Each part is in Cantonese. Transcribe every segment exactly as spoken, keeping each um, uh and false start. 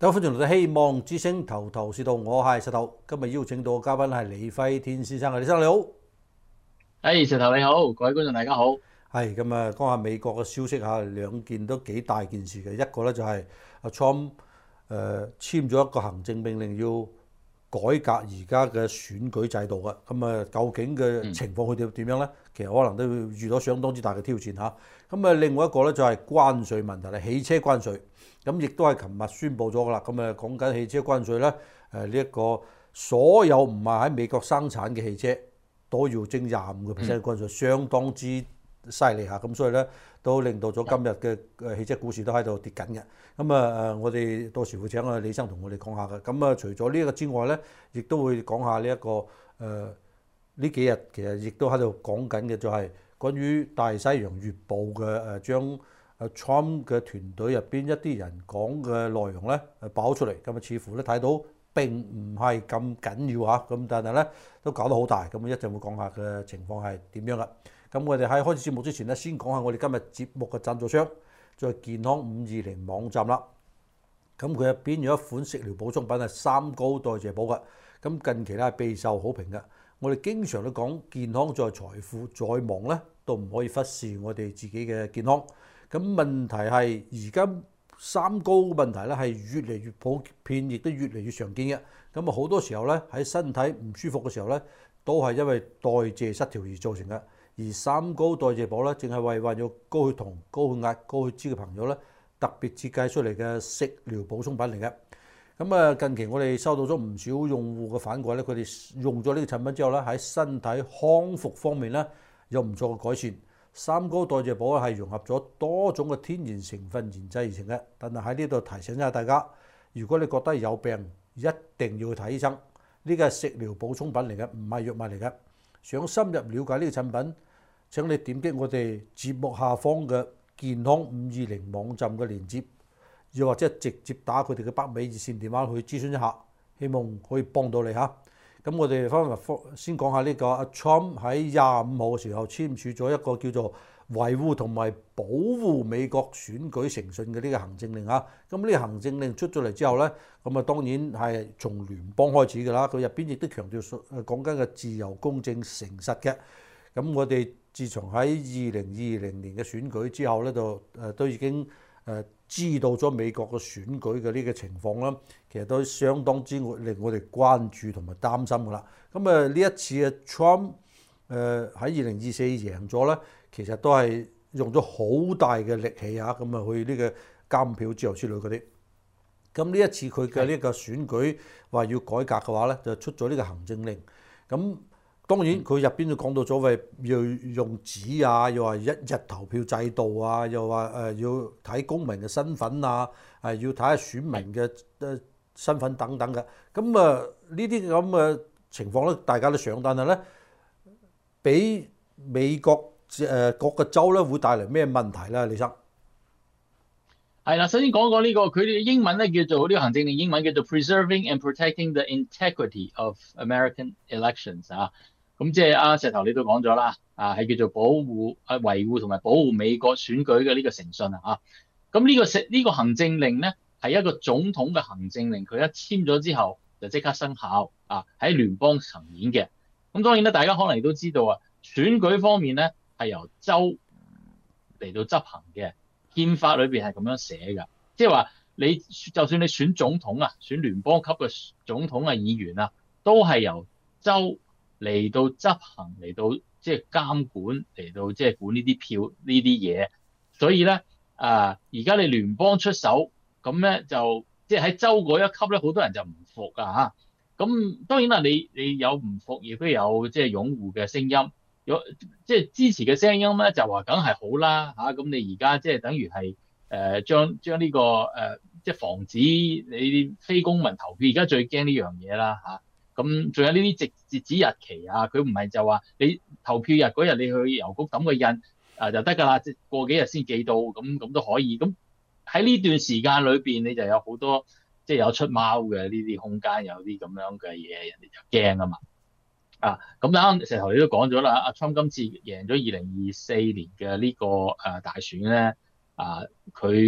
大家歡迎嚟到希望之星頭頭是道，我係石頭。今日邀請到嘅嘉賓係李輝天先生，李生你好。 誒，石頭你好，各位觀眾大家好。 係咁啊，講下美國嘅消息嚇，兩件都幾大件事嘅。一個咧就係阿 Trump 誒簽咗一個行政命令，要改革而家嘅選舉制度嘅。咁啊，究竟嘅嗯情況佢點點樣咧？其實可能都會遇到相當之大嘅挑戰嚇。咁啊，另外一個咧就係關稅問題啦，汽車關稅。咁亦都係琴日宣布咗㗎啦。咁啊，講緊汽車關稅咧，誒呢一個所有唔係喺美國生產嘅汽車都要徵廿五個 percent 嘅嗯關稅，相當之犀利嚇。咁所以咧都令到咗今日嘅誒汽車股市都喺度跌緊嘅。咁啊誒，我哋到時會請阿李生同我哋講下嘅。咁啊，除咗呢一個之外咧，亦都會講下呢一個誒呢幾日其實亦都喺度講緊嘅就係關於大西洋月報嘅誒將誒 Trump 嘅團隊入邊一啲人講嘅內容咧誒爆出嚟，咁啊似乎咧睇到並唔係咁緊要嚇，咁但係咧都搞得好大，咁一陣會講下嘅情況係點樣噶。咁我哋喺開始節目之前咧，先講下我哋今日節目嘅贊助商，就係健康五二零網站啦。咁佢入邊有一款食療補充品係三高代謝寶嘅，咁近期咧係備受好評嘅。我哋經常都講健康在財富，再忙咧都唔可以忽視我哋自己嘅健康。咁問題係而家三高嘅問題咧係越嚟越普遍，亦都越嚟越常見嘅。咁啊好多時候咧喺身體唔舒服嘅時候咧，都係因為代謝失調而造成嘅。而三高代謝寶咧，淨係為患有高血糖、高血壓、高血脂嘅朋友咧，特別設計出嚟嘅食療補充品嚟嘅。咁啊，近期我哋收到咗唔少用戶嘅反饋咧，佢哋用咗呢個產品之後咧，喺身體康復方面咧有唔錯嘅改善。三高代謝寶係融合咗多種嘅天然成分研製而成嘅，但係喺呢度提醒一下大家，如果你覺得有病，一定要去睇醫生。呢個係食療補充品嚟嘅，唔係藥物嚟嘅。想深入了解呢個產品，請你點擊我哋節目下方嘅健康五二零網站嘅連結，又或者直接打佢哋嘅北美熱線電話去諮詢一下，希望可以幫到你嚇。咁我哋翻嚟先講下呢個阿 Trump 喺廿五號嘅時候簽署咗一個叫做維護同埋保護美國選舉誠信嘅呢個行政令嚇。咁呢個行政令出咗嚟之後咧，咁啊當然係從聯邦開始㗎啦。佢入邊亦都強調誒講緊嘅自由、公正、誠實嘅。咁我哋自從喺二零二零年嘅選舉之後咧，就誒都已經誒知道咗美國嘅選舉嘅呢個情況啦，其實都相當之令我哋關注同埋擔心㗎啦。咁啊呢一次嘅 Trump 誒喺二零二四贏咗咧，其實都係用咗好大嘅力氣嚇，咁啊去呢個監票之後之類嗰啲。咁呢一次佢嘅呢個選舉話要改革嘅話咧，就出咗呢個行政令。咁當然佢入邊就講到咗為要用紙啊，又話一日投票制度啊，又話誒要睇公民嘅身份啊，係要睇下選民嘅誒身份等等嘅。咁啊呢啲咁嘅情況咧，大家都想，但係咧俾美國誒各個州咧會帶嚟咩問題咧？李生係啦，首先講講呢個，佢哋英文咧叫做呢個行政令，英文叫做 Preserving and Protecting the Integrity of American Elections 啊。咁即係阿石頭你都講咗啦，啊係叫做保護啊維護同埋保護美國選舉嘅呢個誠信啊。咁呢個食呢個行政令咧係一個總統嘅行政令，佢一簽咗之後就即刻生效啊，喺聯邦層面嘅。咁當然咧，大家可能亦都知道啊，選舉方面咧係由州嚟到執行嘅。憲法裏邊係咁樣寫㗎，即係話你就算你選總統啊，選聯邦級嘅總統啊、議員啊，都係由州嚟到執行，嚟到即係監管，嚟到即係管呢啲票呢啲嘢。所以咧啊，而家你聯邦出手，咁咧就即係喺州嗰一級咧，好多人就唔服啊嚇。咁當然啦，你你有唔服，亦都有即係擁護嘅聲音。有即係支持嘅聲音咧，就話梗係好啦嚇。咁你而家即係等於係誒將將呢個誒即係防止你啲非公民投票。而家最驚呢樣嘢啦嚇。咁仲有呢啲截截止日期啊，佢唔係就話你投票日嗰日你去郵局抌個印啊就得㗎啦，即係過幾日先寄到，咁咁都可以。咁喺呢段時間裏邊，你就有好多即係有出貓嘅呢啲空間，有啲咁樣嘅嘢，人哋就驚啊嘛。啊，咁啱啱石頭你都講咗啦，阿 Trump 今次贏咗二零二四年嘅呢個誒大選咧，啊，佢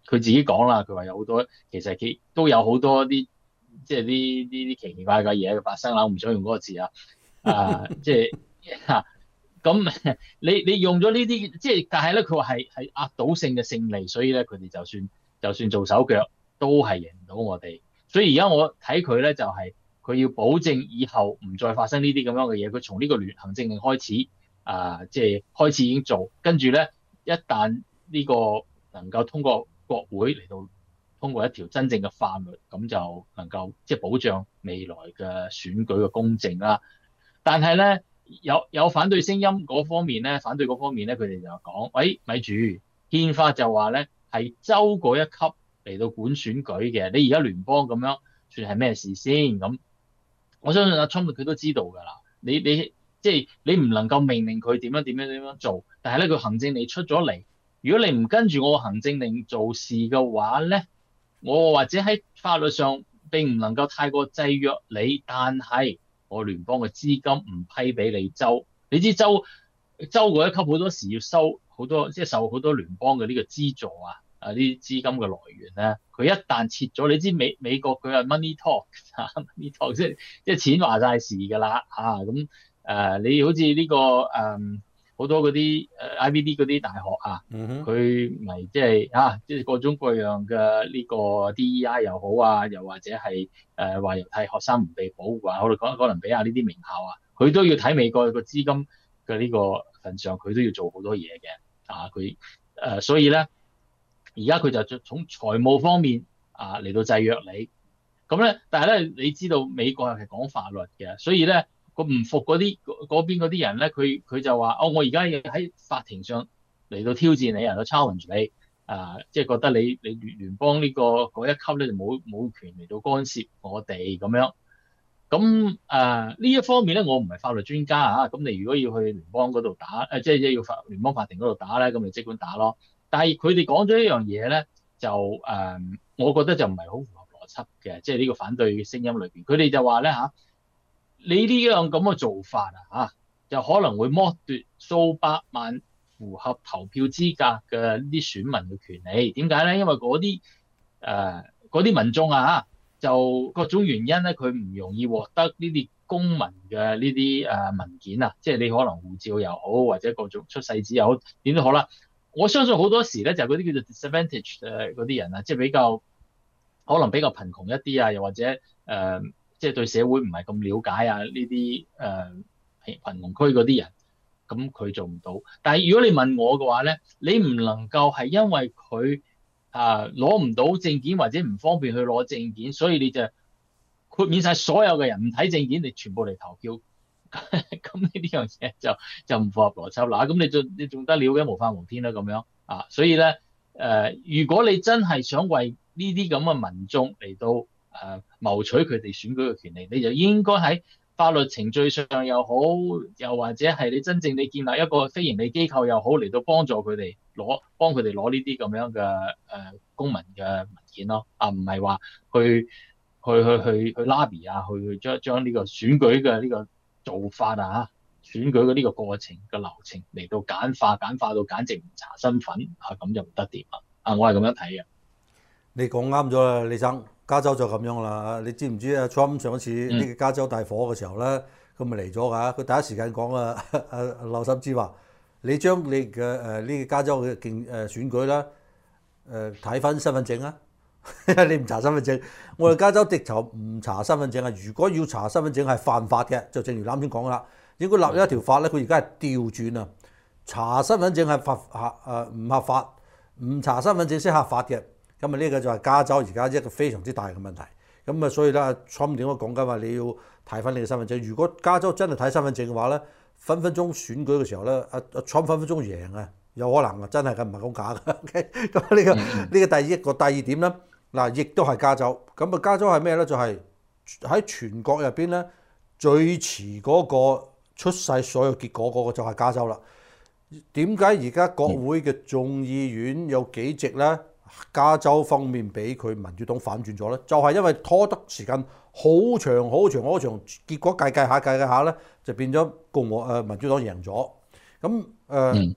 佢自己講啦，佢話有好多其實佢都有好多啲即係啲啲啲奇奇怪怪嘢發生啦，我唔想用嗰個字啊，啊即係嚇咁你你用咗呢啲即係，但係咧佢話係係壓倒性嘅勝利，所以咧佢哋就算就算做手腳都係贏唔到我哋，所以而家我睇佢咧就係、是、佢要保證以後唔再發生呢啲咁樣嘅嘢，佢從呢個聯行政令開始啊，即、呃、係、就是、開始已經做，跟住咧一旦呢個能夠通過國會嚟到通過一條真正嘅法律，咁就能夠即係保障未來嘅選舉嘅公正啦。但係咧有有反對聲音嗰方面咧，反對嗰方面咧，佢哋就講：喂，咪住，憲法就話咧係州嗰一級嚟到管選舉嘅，你而家聯邦咁樣算係咩事先？咁我相信阿 Trump 佢都知道㗎啦。你你即係你唔能夠命令佢點樣點樣點樣做，但係咧佢行政令出咗嚟，如果你唔跟住我行政令做事嘅話咧，我或者喺法律上並唔能夠太過制約你，但係我聯邦嘅資金唔批俾你州，你知州州嗰一級好多時要收好多，即係受好多聯邦嘅呢個資助啊，啊呢啲資金嘅來源咧，佢一旦撤咗，你知美美國佢係 money talk 啊 money talk 即係即係錢話晒事㗎啦啊咁誒，你好似呢個誒好多嗰啲誒 I B D 嗰啲大學啊，佢咪即係啊即係各種各樣嘅呢個 D E I 又好啊，又或者係誒話猶太學生唔被保護啊，我哋講哥倫比亞呢啲名校啊，佢都要睇美國個資金嘅呢個份上，佢都要做好多嘢嘅啊，佢誒、呃、所以咧，而家佢就從財務方面啊嚟到制約你，咁咧，但係咧你知道美國係講法律嘅，所以咧。個唔服嗰啲嗰邊嗰啲人咧，佢佢就話：哦，我而家要喺法庭上嚟到挑戰你，嚟到 challenge 你，啊、呃，即係覺得你你聯聯邦呢個嗰一級咧就冇冇權嚟到干涉我哋咁樣。咁誒呢一方面咧，我唔係法律專家啊。咁你如果要去聯邦嗰度打，誒即係要法聯邦法庭嗰度打咧，咁你即管打咯。但係佢哋講咗一樣嘢咧，就誒、呃，我覺得就唔係好符合邏輯嘅，即係呢個反對聲音裏邊，佢哋就話咧嚇。你呢樣咁嘅做法啊，嚇就可能會剝奪數百萬符合投票資格嘅啲選民嘅權利。點解咧？因為嗰啲誒嗰啲民眾啊，就各種原因咧，佢唔容易獲得呢啲公民嘅呢啲誒文件啊，即係你可能護照又好，或者各種出世紙又好，點都好啦。我相信好多時咧，就係嗰啲叫做 disadvantage 誒嗰啲人啊，即係比較可能比較貧窮一啲啊，又或者誒。呃即係對社會唔係咁了解啊，呢啲誒貧貧窮區嗰啲人，咁佢做唔到。但係如果你問我嘅話咧，你唔能夠係因為佢啊攞唔到證件或者唔方便去攞證件，所以你就豁免晒所有嘅人唔睇證件，你全部嚟投票。咁呢啲樣嘢就就唔符合邏輯啦。咁你仲你仲得了嘅無法無天啦咁樣啊。所以咧誒、呃，如果你真係想為呢啲咁嘅民眾嚟到，誒謀取佢哋選舉嘅權利，你就應該喺法律程序上又好，又或者係你真正你建立一個非營利機構又好，嚟到幫助佢哋攞幫佢哋攞呢啲咁樣嘅誒、呃、公民嘅文件咯，啊唔係話去去去去去 lobby 啊，去去將將呢個選舉嘅呢個做法啊，選舉嘅呢個過程嘅流程嚟到簡化簡化到簡直唔查身份啊，咁就唔得掂啦。啊，我係咁樣睇嘅。 你講啱咗啦，李生。加州就咁樣啦，你知唔知啊 Trump 上一次呢個加州大火嘅時候咧，佢咪嚟咗㗎？佢第一時間講啊，阿劉心之話：你將你嘅誒呢個加州嘅競誒選舉啦，誒睇翻身份證啊！你唔查身份證，我哋加州直頭唔查身份證啊！如果要查身份證係犯法嘅，就正如啱先講啦，應該立一條法咧，佢而家係調轉啊！查身份證係合合誒唔合法，唔查身份證先合法嘅。咁啊，呢個就係加州而家一個非常之大嘅問題。咁啊，所以咧，Trump 點解講緊話你要睇翻你嘅身份證？如果加州真係睇身份證嘅話咧，分分鐘選舉嘅時候咧，阿阿 Trump 分分鐘贏啊，有可能啊，真係嘅，唔係講假嘅。OK，咁呢個呢個第一個第二點咧，嗱，亦都係加州。咁啊，加州係咩咧？就係喺全國入邊咧，最遲嗰個出世所有結果嗰個就係加州啦。點解而家國會嘅眾議院有幾席咧？加州方面俾佢民主黨反轉咗咧，就係、是、因為拖得時間好長好長好長，結果計計下計計下咧，就變咗共和誒民主黨贏咗。咁誒、呃嗯、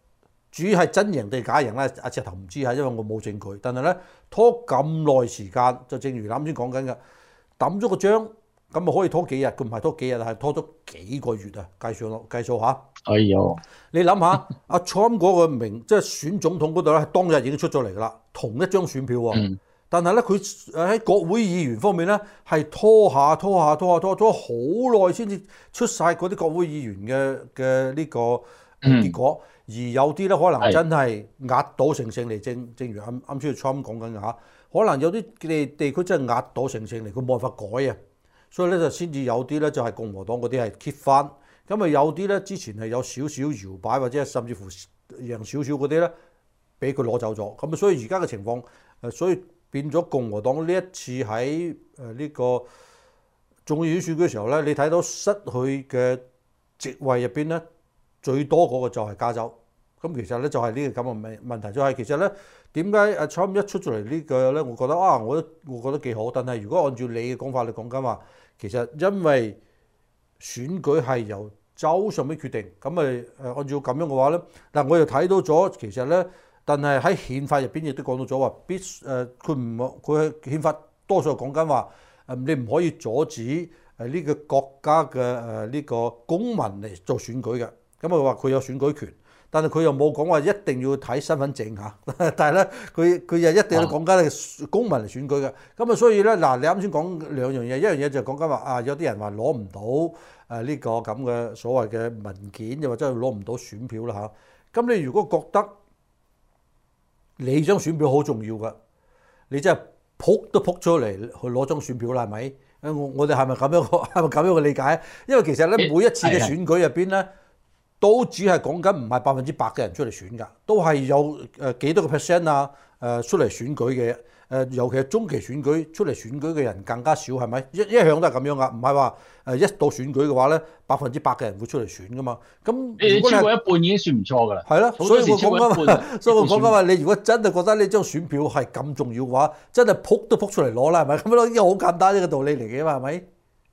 至於係真贏定假贏咧，阿石頭唔知嚇，因為我冇證據。但係咧拖咁耐時間，就正如啱先講緊嘅，抌咗個章，咁咪可以拖幾日？佢唔係拖幾日，係拖咗幾個月啊！計數計數下。 哎呦， 你諗下，阿 Trump 嗰個名即係選總統嗰度咧，當日已經出咗嚟㗎啦，同一張選票喎。嗯、但係咧，佢誒喺國會議員方面咧，係拖下拖下拖下拖拖好耐先至出晒嗰啲國會議員嘅嘅呢個結果。嗯、而有啲咧可能真係壓倒性勝利，正正如啱啱先 Trump 講緊嘅嚇，可能有啲地地區真係壓倒性勝利，佢冇辦法改啊。所以咧就先至有啲咧就係共和黨嗰啲係 keep 翻。咁啊有啲咧之前係有少少搖擺或者甚至乎贏少少嗰啲咧，俾佢攞走咗。咁啊所以而家嘅情況誒，所以變咗共和黨呢一次喺誒呢個眾議院選舉嘅時候咧，你睇到失去嘅席位入邊咧，最多嗰個就係加州。咁其實咧就係呢個咁嘅問問題，就係其實咧點解阿 Trump 一出咗嚟呢個咧，我覺得啊，我都我覺得幾好。但係如果按照你嘅講法嚟講緊話，其實因為選舉係由州上面決定，咁咪誒按照咁樣嘅話咧，嗱我又睇到咗其實咧，但係喺憲法入邊亦都講到咗話必誒佢唔佢憲法多數講緊話誒你唔可以阻止誒呢個國家嘅誒呢個公民嚟做選舉嘅，咁啊話佢有選舉權。但係佢又冇講話一定要睇身份證嚇，但係咧佢佢又一定要講緊係公民嚟選舉嘅，咁啊所以咧嗱你啱先講兩樣嘢，一樣嘢就講緊話啊有啲人話攞唔到誒呢個咁嘅所謂嘅文件，又或者係攞唔到選票啦嚇，咁你如果覺得你張選票好重要嘅，你真係撲都撲出嚟去攞張選票啦係咪？我我哋係咪咁樣係咪咁樣嘅理解？因為其實咧每一次嘅選舉入邊咧，都只係講緊唔係百分之百嘅人出嚟選㗎，都係有誒幾多個 percent 啊誒出嚟選舉嘅誒，尤其係中期選舉出嚟選舉嘅人更加少係咪？一一向都係咁樣㗎，唔係話誒一到選舉嘅話咧，百分之百嘅人會出嚟選㗎嘛。咁如果你超過一半已經算唔錯㗎啦。係咯，所以我講緊嘛，所以我講緊話，你如果真係覺得呢張選票係咁重要嘅話，真係撲都撲出嚟攞啦，係咪？咁樣呢個好簡單一個道理嚟嘅嘛，係咪？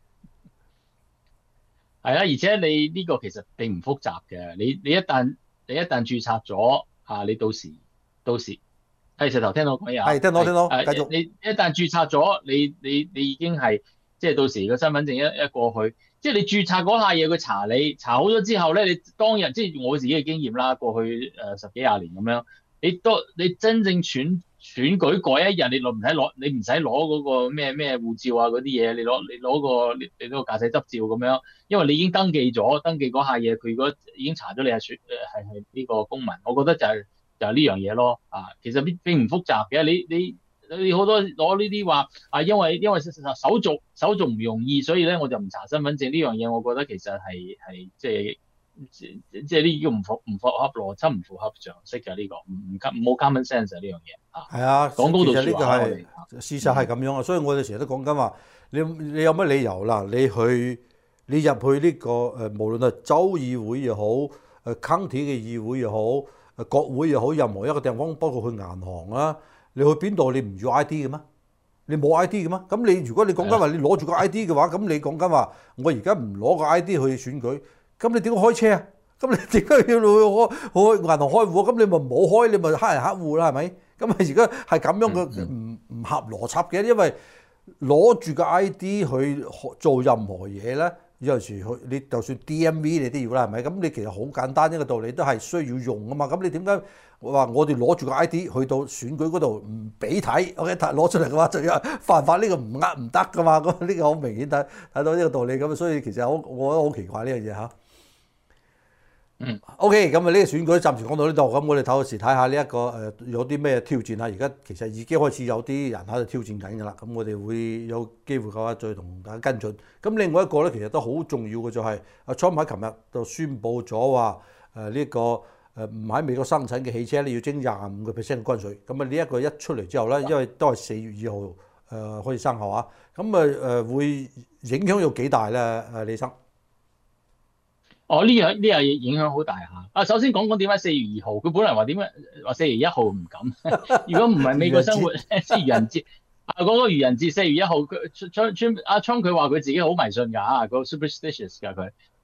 係啊，而且你呢個其實並唔複雜嘅。你你一旦你一旦註冊咗啊，你到時到時係石頭聽到講嘢啊， 係聽到聽到， 繼續。你一旦註冊咗，你你你已經係即係到時個身份證一一過去，即係你註冊嗰下嘢，佢查你查好咗之後咧，你當日即係我自己嘅經驗啦，過去誒十幾廿年咁樣，你都你真正選選舉嗰一日，你攞唔使攞，你唔使攞嗰個咩咩護照啊嗰啲嘢，你攞你攞個你你嗰個駕駛執照咁樣，因為你已經登記咗，登記嗰下嘢，佢如果已經查咗你係選誒係係呢個公民，我覺得就係、是、就係、是、呢樣嘢咯啊，其實並並唔複雜嘅，你你你好多攞呢啲話啊，因為因為手續手續唔容易，所以咧我就唔查身份證呢樣嘢，我覺得其實係係即係。即即係呢個唔符唔符合邏輯，唔符合常識嘅呢個，唔唔冇 common sense 呢樣嘢啊。 係啊， 講高度其實呢個係事實係咁樣啊，所以我哋成日都講緊話，你你有乜理由啦？你去你入去呢個誒，無論係州議會又好，誒 county 嘅議會又好，誒國會又好，任何一個地方，包括去銀行啊，你去邊度你唔要 I D 嘅咩？你冇 I D 嘅咩？咁你如果你講緊話你攞住個 I D 嘅話，咁你講緊話我而家唔攞個 I D 去選舉。咁你點解開車啊？咁你點解要去開去銀行開戶？咁你咪冇開，你咪黑人黑戶啦，係咪？咁啊而家係咁樣嘅唔唔合邏輯嘅，因為攞住個 I D 去做任何嘢咧，有陣時去你就算 D M V 你都要啦，係咪？咁你其實好簡單一個道理，都係需要用啊嘛。咁你點解話我哋攞住個 I D 去到選舉嗰度唔俾睇 ？OK， 攞出嚟嘅話就要犯法，呢個唔呃唔得噶嘛。咁呢個好明顯睇睇到呢個道理咁，所以其實好我覺得好奇怪呢樣嘢嚇。嗯 ，OK， 咁啊呢個選舉暫時講到呢度，咁我哋透時睇下呢一個誒、呃、有啲咩挑戰啊？而家其實已經開始有啲人喺度挑戰緊㗎啦，咁我哋會有機會嘅話再同大家跟進。咁另外一個咧，其實都好重要嘅就係阿 Trump 喺琴日就宣布咗話誒呢個誒唔喺美國生產嘅汽車咧要徵廿五個 percent 嘅關稅。咁啊呢一個一出嚟之後咧，因為都係四月二號誒開始生效啊，咁啊誒會影響有幾大咧？誒李生？ 哦，呢樣呢樣嘢影響好大嚇。啊，首先講講點解四月二號，佢本來話點解話四月一號唔敢。如果唔係美國生活，即係愚人節啊，講個愚人節四月一號，佢川川阿川佢話佢自己好迷信㗎嚇，個 superstitious 㗎佢。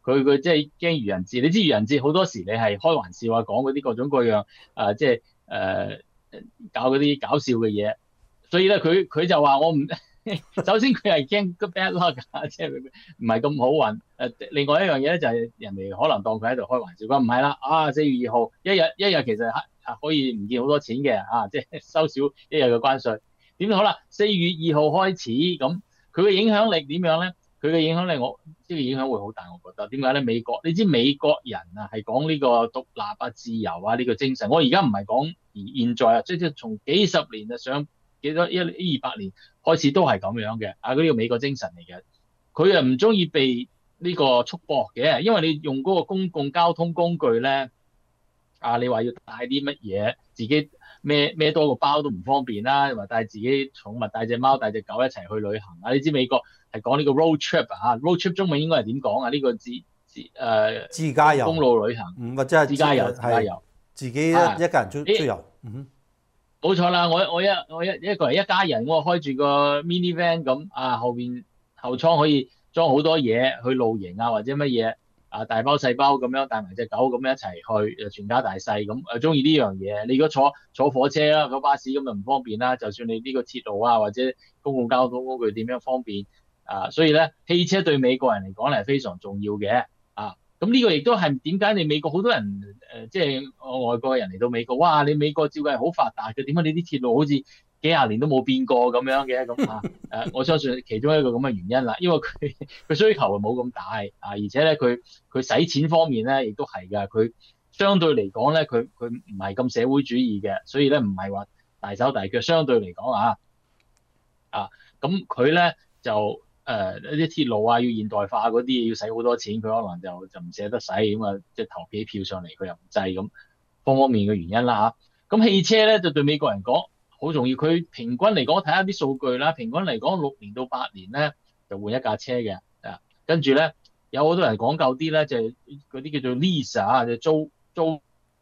佢佢即係驚愚人節。你知愚人節好多時你係開玩笑啊，講嗰啲各種各樣啊，即係誒搞嗰啲搞笑嘅嘢。所以咧，佢佢就話我唔首先佢係驚 bad luck 啊，即係唔係咁好運。誒，另外一樣嘢咧就係人哋可能當佢喺度開玩笑，佢話唔係啦，啊四月二號一日一日其實係可以唔見好多錢嘅啊，即係收少一日嘅關稅。點好啦？四月二號開始咁，佢嘅影響力點樣咧？佢嘅影響力我呢個影響會好大，我覺得。點解咧？美國你知美國人啊係講呢個獨立啊、自由啊呢個精神。我而家唔係講而現在啊，即係從幾十年啊上幾多一一二百年開始都係咁樣嘅啊！嗰啲美國精神嚟嘅。佢啊唔中意被呢個束縛嘅，因為你用嗰個公共交通工具咧啊，你話要帶啲乜嘢，自己孭孭多個包都唔方便啦，話帶自己寵物、帶隻貓、帶隻狗一齊去旅行啊！你知美國係講呢個 road trip 啊 ，road trip 中文應該係點講啊？呢、這個自自誒、呃、 自駕遊、 公路旅行， 嗯或者係自駕遊、自駕遊， 自己一、 啊、 一家人出出遊。嗯， 冇錯啦，我我一我一一個人一家人，我開住個 minivan 咁啊，後邊後艙可以裝好多嘢去露營啊，或者乜嘢啊，大包細包咁樣帶埋隻狗咁樣一齊去，全家大細咁誒，中意呢樣嘢。你如果坐坐火車啦、坐巴士咁就唔方便啦。就算你呢個鐵路啊或者公共交通工具點樣方便啊，所以咧汽車對美國人嚟講咧係非常重要嘅啊。咁呢個亦都係點解你美國好多人誒，即係外國人嚟到美國，哇！你美國照計係好發達嘅，點解你啲鐵路好似幾廿年都冇變過咁樣嘅咁啊？誒，我相信其中一個咁嘅原因啦，因為佢佢需求係冇咁大啊，而且咧佢佢使錢方面咧亦都係㗎，佢相對嚟講咧佢佢唔係咁社會主義嘅，所以咧唔係話大手大腳，相對嚟講啊啊，咁佢咧就。誒一啲鐵路啊，要現代化嗰啲要使好多錢，佢可能就就唔捨得使咁啊，即係投幾票上嚟，佢又唔制咁，方方面嘅原因啦嚇。咁汽車咧就對美國人講好重要，佢平均嚟講睇下啲數據啦，平均嚟講六年到八年咧就換一架車嘅啊。跟住咧有好多人講究啲咧，就係嗰啲叫做 lease 啊，就租租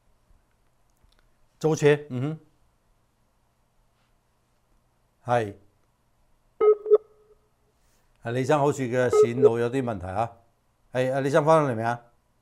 租車，嗯哼，係。阿李生好似嘅線路有啲問題嚇，係阿李生翻嚟未啊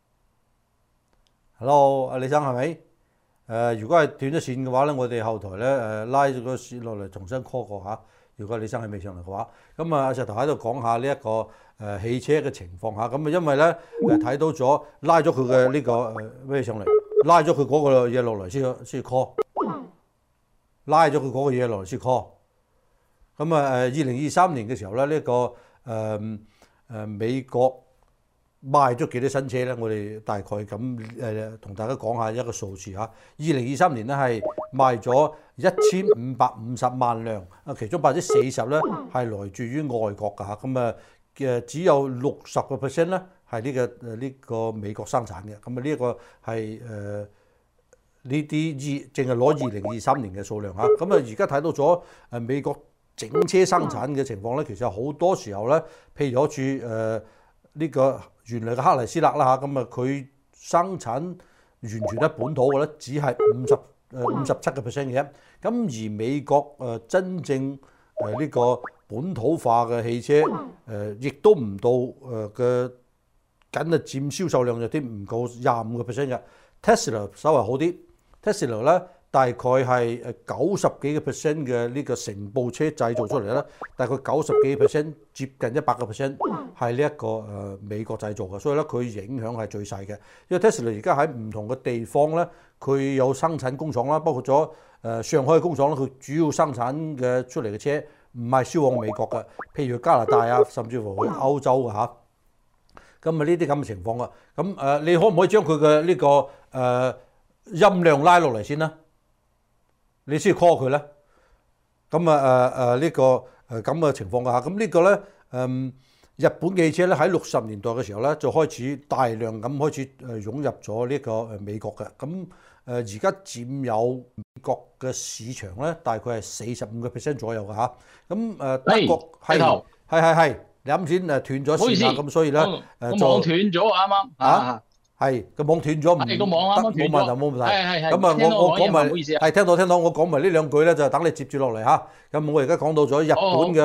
？Hello，阿李生係咪？誒、呃，如果係斷咗線嘅話咧，我哋後台咧誒拉咗個線落嚟重新 call 過嚇。如果李生係未上嚟嘅話，咁啊阿石頭喺度講下呢、這、一個誒、呃、汽車嘅情況嚇。咁啊因為咧誒睇到咗拉咗佢嘅呢個誒咩上嚟，拉咗佢嗰個嘢落嚟先先 call， 拉咗佢嗰個嘢落嚟先 call。咁啊誒二零二三年嘅時候咧呢一、這個。誒誒、呃呃、美國賣咗幾多新車咧？我哋大概咁誒同大家講下一個數字嚇。二零二三年咧係賣咗一千五百五十萬輛，啊其中百分之四十咧係來自於外國㗎嚇。咁啊嘅只有六十個 percent 咧係呢個誒呢個美國生產嘅。咁啊呢一個係誒呢啲二淨係攞二零二三年嘅數量嚇。咁啊而家睇到咗誒美國整車生產嘅情況咧，其實好多時候咧，譬如好似誒呢個原來嘅克萊斯勒啦嚇，咁啊佢生產完全喺本土嘅咧，只係五十誒五十七個 percent 嘅啫。咁而美國誒真正誒呢個本土化嘅汽車誒，亦都唔到誒嘅僅係佔銷售量有啲唔夠廿五個 percent 嘅。Tesla 稍為好啲 ，Tesla 咧。大概係誒九十幾個 percent 嘅呢個成部車製造出嚟咧，大概九十幾 percent 接近一百個 percent 係呢一個誒美國製造嘅，所以咧佢影響係最細嘅。因為 Tesla 而家喺唔同嘅地方咧，佢有生產工廠啦，包括咗誒上海嘅工廠咧，佢主要生產嘅出嚟嘅車唔係銷往美國嘅，譬如加拿大啊，甚至乎去歐洲嘅嚇。咁啊呢啲咁嘅情況啊，咁誒你可唔可以將佢嘅呢個誒音量拉落嚟先咧？你先 call 佢咧，咁啊誒誒呢個誒咁嘅情況下，咁呢個咧誒、嗯、日本嘅汽車咧喺六十年代嘅時候咧就開始大量咁開始誒湧入咗呢個誒美國嘅，咁誒而家佔有美國嘅市場咧大概係四十五個 percent 左右嘅嚇，咁誒德國係係係係，你啱先誒斷咗線啊，咁所以咧誒就網斷咗啱啱啊。 係個網斷咗，唔得，冇問題冇問題。 係係係。 咁啊，我我講埋， 唔好意思啊。 係聽到聽到，我講埋呢兩句咧，就等你接住落嚟嚇。咁我而家講到咗日本嘅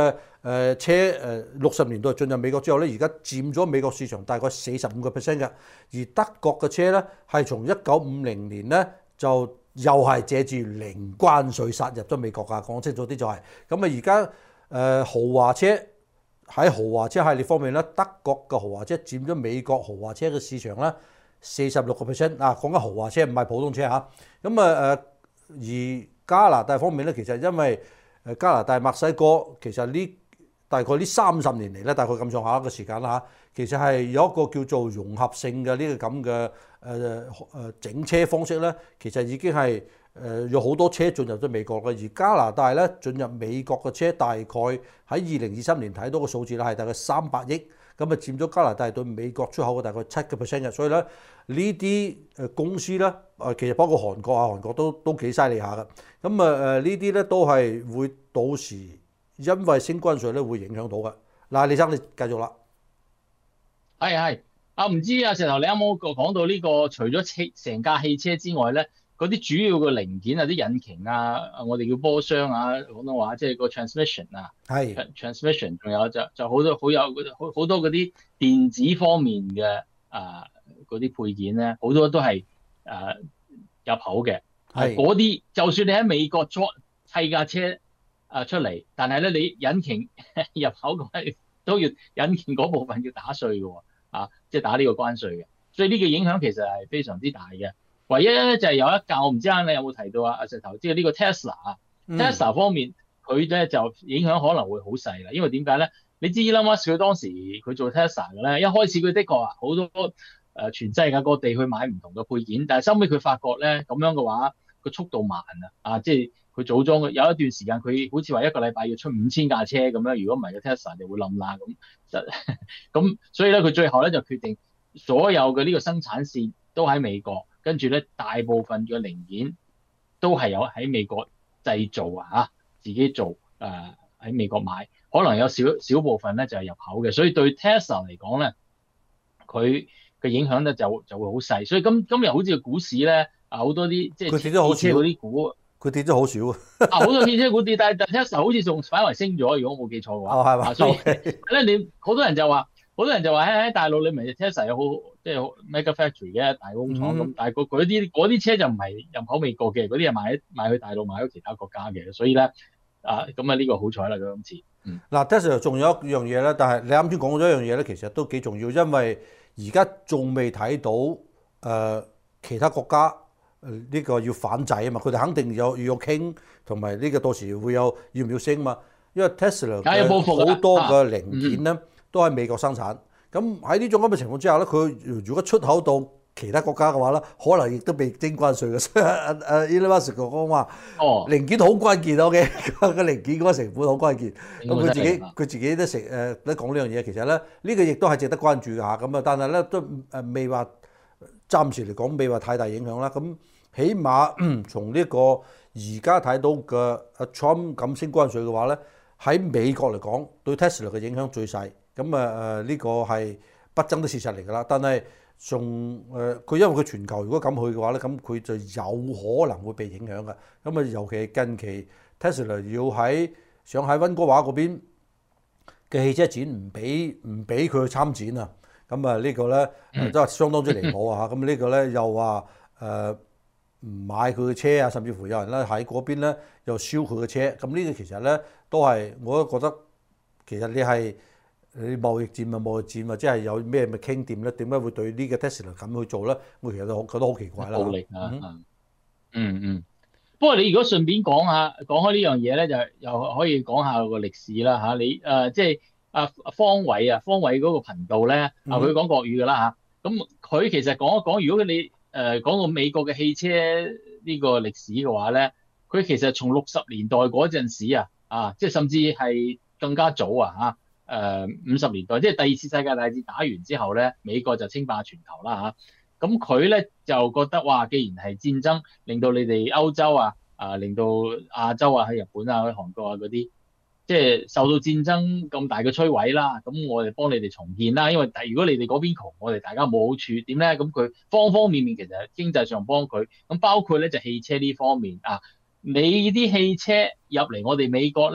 誒車誒六十年代進入美國之後咧，而家佔咗美國市場大概四十五個 percent 嘅。而德國嘅車咧係從一九五零年咧就又係借住零關稅殺入咗美國㗎。講清楚啲就係咁啊！而家誒豪華車喺豪華車系列方面咧，德國嘅豪華車佔咗美國豪華車嘅市場咧四十六個 percent 啊！講緊豪華車唔係普通車嚇。咁啊誒而加拿大方面咧，其實因為誒加拿大墨西哥其實呢大概呢三十年嚟咧，大概咁上下嘅時間啦嚇，其實係有一個叫做融合性嘅呢個咁嘅誒誒整車方式咧，其實已經係誒有好多車進入咗美國嘅。而加拿大咧進入美國嘅車大概喺二零二三年睇到個數字啦，係大概三百億，咁啊佔咗加拿大對美國出口嘅大概七個 percent 嘅。所以咧呢啲誒公司咧誒其實包括韓國啊，韓國都都幾犀利下嘅。咁啊誒呢啲咧都係會到時。因為升關稅咧會影響到嘅。嗱，李生你繼續啦。 係係啊，唔知啊石頭你啱啱講到呢個，除咗車成架汽車之外咧，嗰啲主要嘅零件啊，啲引擎啊，我哋叫波箱啊，廣東話即係個 transmission 啊，係 transmission， 仲有就就好多好有好好多嗰啲電子方面嘅啊嗰啲配件咧，好多都係誒入口嘅。係嗰啲，就算你喺美國裝砌架車啊出嚟，但係咧你引擎入口嘅話都要引擎嗰部分要打稅嘅喎，啊，即係打呢個關稅嘅，所以呢個影響其實係非常之大嘅。唯一咧就係有一架，我唔知啱你有冇提到啊？阿石頭，即係呢個 Tesla 啊、嗯、，Tesla 方面佢咧就影響可能會好細啦，因為點解咧？你知 Elon Musk 佢當時佢做 Tesla 嘅咧，一開始佢的確啊好多誒全世界各地去買唔同嘅配件，但係收尾佢發覺咧咁樣嘅話個速度慢啊，啊即係。佢組裝嘅有一段時間，佢好似話一個禮拜要出五千架車咁樣，如果唔係個 Tesla 就會冧啦咁。咁所以咧，佢最後咧就決定所有嘅呢個生產線都喺美國，跟住咧大部分嘅零件都係有喺美國製造啊，自己做誒喺、呃、美國買，可能有少少部分咧就係、是、入口嘅，所以對 Tesla 嚟講咧，佢嘅影響咧就就會好細。所以今今日好似個股市咧啊，好多啲即係汽車嗰啲股。 佢跌咗好少啊！好多汽車股跌，但係 Tesla 好似仲反為升咗，如果我冇記錯嘅話。 哦，係嘛？ 所以咧，你好多人就話，好多人就話喺喺大陸你咪 Tesla 有好即係 mega factory 嘅大工廠咁，嗯、但係嗰啲嗰啲車就唔係入口美國嘅，嗰啲係賣賣去大陸賣去其他國家嘅，所以咧啊，咁啊呢個好彩啦，佢今次。嗯。嗱 Tesla 仲有一樣嘢咧，但係你啱先講咗一樣嘢咧，其實都幾重要，因為而家仲未睇到誒、呃、其他國家。呢個要反制啊嘛，佢哋肯定有要傾，同埋呢個到時會有要唔要升嘛。因為 Tesla 好多嘅零件咧、啊嗯、都喺美國生產，咁喺呢種咁嘅情況之下咧，佢如果出口到其他國家嘅話咧，可能亦都被徵關稅嘅。所以阿阿 Elon Musk 講話，哦，零件好關鍵 ，OK，個零件嗰個成本好關鍵。咁佢自己佢自己都成誒都講呢樣嘢，其實咧呢、呢個亦都係值得關注嘅嚇。咁啊，但係咧都誒未話暫時嚟講未話太大影響啦。咁起碼從呢個而家睇到嘅阿 Trump 咁升關稅嘅話咧，喺美國嚟講對 Tesla 嘅影響最細。咁啊誒呢個係不爭的事實嚟㗎啦。但係從誒佢因為佢全球如果咁去嘅話咧，咁佢就有可能會被影響嘅。咁啊尤其係近期 Tesla 要喺想喺溫哥華嗰邊嘅汽車展唔俾唔俾佢去參展啊。咁啊呢個咧都係相當之離譜啊嚇。咁呢個咧又話誒唔買佢嘅車啊，甚至乎有人咧喺嗰邊咧又燒佢嘅車，咁呢個其實咧都係我都覺得其實你係你貿易戰咪貿易戰，或者係有咩咪傾掂咧？點解會對呢個 Tesla 咁去做咧？我其實都覺得好奇怪啦。 暴力啊！嗯嗯嗯。不過你如果順便講下講開呢樣嘢咧，就又可以講下個歷史啦嚇。你誒即係阿方偉啊，方偉嗰個頻道咧啊，佢講國語㗎啦嚇。咁佢其實講一講，如果你誒講到美國嘅汽車呢個歷史嘅話咧，佢其實從六十年代嗰陣時啊，啊，即係甚至係更加早啊嚇，誒五十年代，即係第二次世界大戰打完之後咧，美國就稱霸全球啦嚇。咁佢咧就覺得哇，既然係戰爭令到你哋歐洲啊，啊令到亞洲啊，喺日本啊、喺韓國啊嗰啲，即係受到戰爭咁大嘅摧毀啦，咁我哋幫你哋重建啦。因為如果你哋嗰邊窮，我哋大家冇好處，點咧？咁佢方方面面其實經濟上幫佢，咁包括咧就汽車呢方面啊。你啲汽車入嚟我哋美國咧，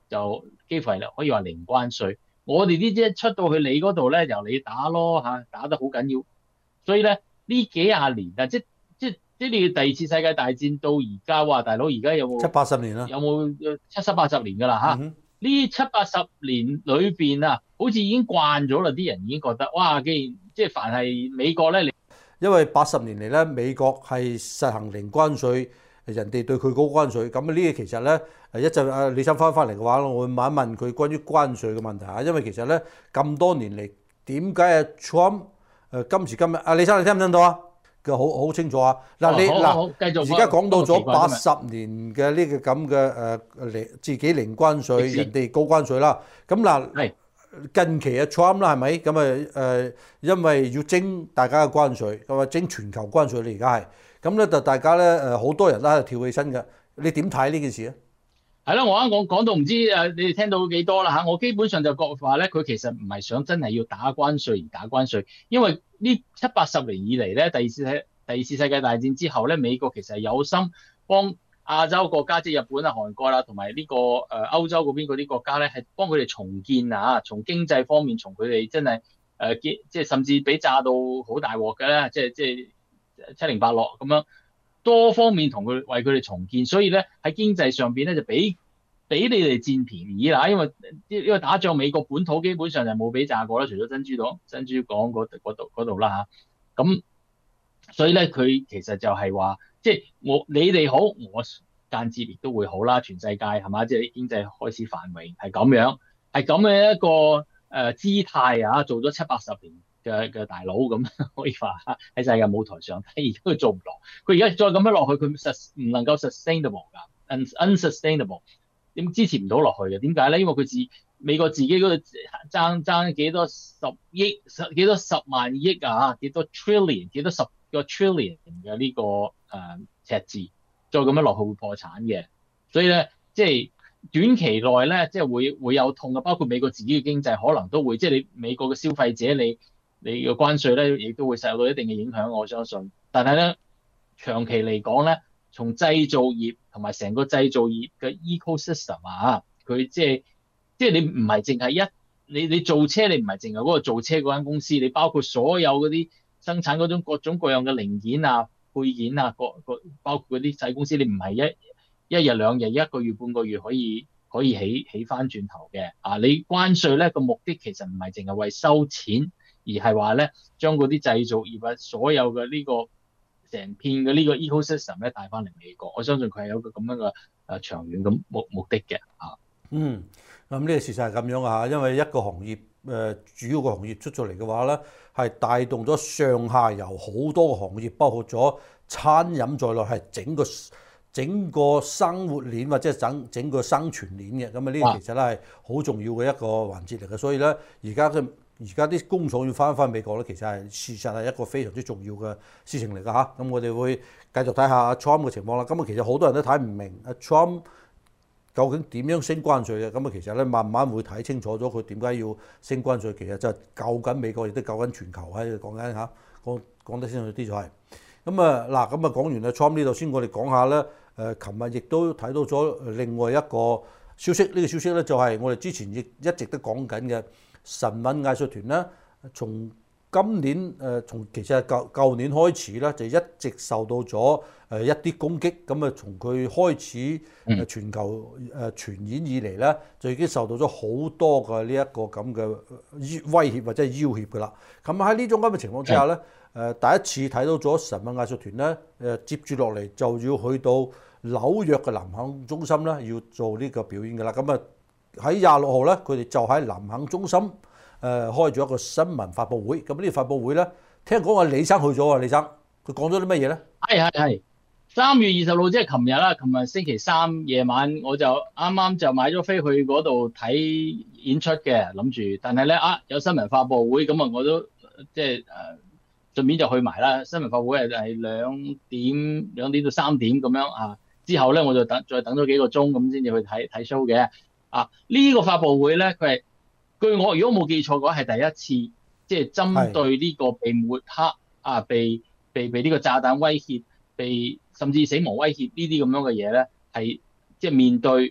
就幾乎係可以話零關稅。我哋啲即出到去你嗰度咧，由你打咯嚇，打得好緊要。所以咧呢幾廿年啊，即即即你第二次世界大戰到而家，哇大佬而家有冇七八十年啦， 有冇七十八十年㗎啦嚇？ 嗯呢七八十年裏邊啊，好似已經慣咗啦，啲人已經覺得哇，既然即係凡係美國咧，你因為八十年嚟咧，美國係實行零關稅，人哋對佢高關稅。咁呢啲其實咧，誒一陣啊李生翻翻嚟嘅話，我會問一問佢關於關稅嘅問題啊。因為其實咧咁多年嚟，點解啊 Trump 誒今時今日啊李生你聽唔聽到啊？佢好好清楚啊！嗱你嗱而家講到咗八十年嘅呢個咁嘅誒零自己零關稅，人哋高關稅啦。咁嗱近期啊 Trump 啦係咪咁啊誒？因為要徵大家嘅關稅，咁啊徵全球關稅你而家係咁咧，就大家咧誒好多人都喺度跳起身嘅。你點睇呢件事啊？ 係啦，我啱講講到唔知誒，你哋聽到幾多啦嚇？我基本上就覺話咧，佢其實唔係想真係要打關稅而打關稅，因為呢七八十年以嚟咧，第二次世第二次世界大戰之後咧，美國其實係有心幫亞洲國家，即係日本啊、韓國啦，同埋呢個誒歐洲嗰邊嗰啲國家咧，係幫佢哋重建啊，從經濟方面，從佢哋真係誒即即係甚至俾炸到好大鑊嘅咧，即係即係七零八落咁樣。多方面同佢為佢哋重建，所以咧喺經濟上邊咧就俾俾你哋佔便宜啦，因為因為打仗美國本土基本上就冇俾炸過啦，除咗珍珠港、珍珠港嗰度嗰度啦嚇。咁所以咧佢其實就係話，即係我你哋好，我間接亦都會好啦，全世界係嘛，即係經濟開始繁榮係咁樣，係咁嘅一個誒、呃、姿態啊，做咗七八十年。嘅嘅大佬咁可以話喺世界舞台上睇，而家佢做唔落，佢而家再咁樣落去，佢實唔能夠 sustainable 㗎 ，unsustainable，點支持唔到落去嘅？點解咧？因為佢自美國自己嗰度爭爭幾多十億、十幾多十萬億啊，幾多 trillion、幾多十個 trillion 嘅呢個誒赤字，再咁樣落去會破產嘅。所以咧，即係短期內咧，即係會會有痛嘅，包括美國自己嘅經濟可能都會，即係你美國嘅消費者你。你嘅關稅咧，亦都會受到一定嘅影響，我相信。但係咧，長期嚟講咧，從製造業同埋成個製造業嘅 ecosystem 啊，佢即係即係你唔係淨係一你你做車，你唔係淨係嗰個做車嗰間公司，你包括所有嗰啲生產嗰種各種各樣嘅零件啊、配件啊，各個包括嗰啲細公司，你唔係一一日兩日、一個月半個月可以可以起起翻轉頭嘅啊！你關稅咧個目的其實唔係淨係為收錢。而係話咧，將嗰啲製造業啊，所有嘅呢個成片嘅呢個 ecosystem 咧帶翻嚟美國，我相信佢係有個咁樣嘅誒長遠嘅目目的嘅嚇。 嗯，咁呢個事實係咁樣啊，因為一個行業誒、呃、主要個行業出咗嚟嘅話咧，係帶動咗上下游好多個行業，包括咗餐飲在內，係整個整個生活鏈或者整整個生存鏈嘅。咁啊，呢個其實咧係好重要嘅一個環節嚟嘅，所以咧而家嘅。而家啲工廠要翻返美國咧，其實係事實係一個非常之重要嘅事情嚟㗎嚇。咁我哋會繼續睇下阿 Trump 嘅情況啦。咁啊，其實好多人都睇唔明阿 Trump 究竟點樣升關稅嘅。咁啊，其實咧慢慢會睇清楚咗佢點解要升關稅。其實就係救緊美國，亦都救緊全球喺度講緊嚇。講講得清楚啲就係。咁啊嗱，咁啊講完阿 Trump 呢度先，我哋講下咧。誒，琴日亦都睇到咗另外一個消息。呢、呢個消息咧就係我哋之前亦一直都講緊嘅。神韻藝術團咧，從今年誒、呃，從其實係舊舊年開始咧，就一直受到咗誒一啲攻擊。咁啊，從佢開始誒全球誒傳演以嚟咧，就已經受到咗好多嘅呢一個咁嘅威脅或者係要挾㗎啦。咁喺呢種咁嘅情況之下咧，誒、呃、第一次睇到咗神韻藝術團咧，誒接住落嚟就要去到紐約嘅南肯中心咧，要做呢個表演㗎啦。咁啊〜喺廿六號咧，佢哋就喺南肯中心誒、呃、開咗一個新聞發佈會。咁呢個發佈會咧，聽講話李生去咗啊，李生佢講咗啲乜嘢咧？ 係係係三月二十號，即係琴日啦。琴日星期三夜晚，我就啱啱就買咗飛去嗰度睇演出嘅，諗住。但係咧啊，有新聞發佈會，咁啊我都即係誒順便就去埋啦。新聞發佈會係係兩點兩點到三點咁樣啊。之後咧我就等再等咗幾個鐘咁先至去睇睇 show 嘅。啊！呢、這個發佈會咧，佢係據我如果冇記錯嘅話，係第一次即係針對呢個被抹黑啊、被被被呢個炸彈威脅、被甚至死亡威脅呢啲咁樣嘅嘢咧，係即係面對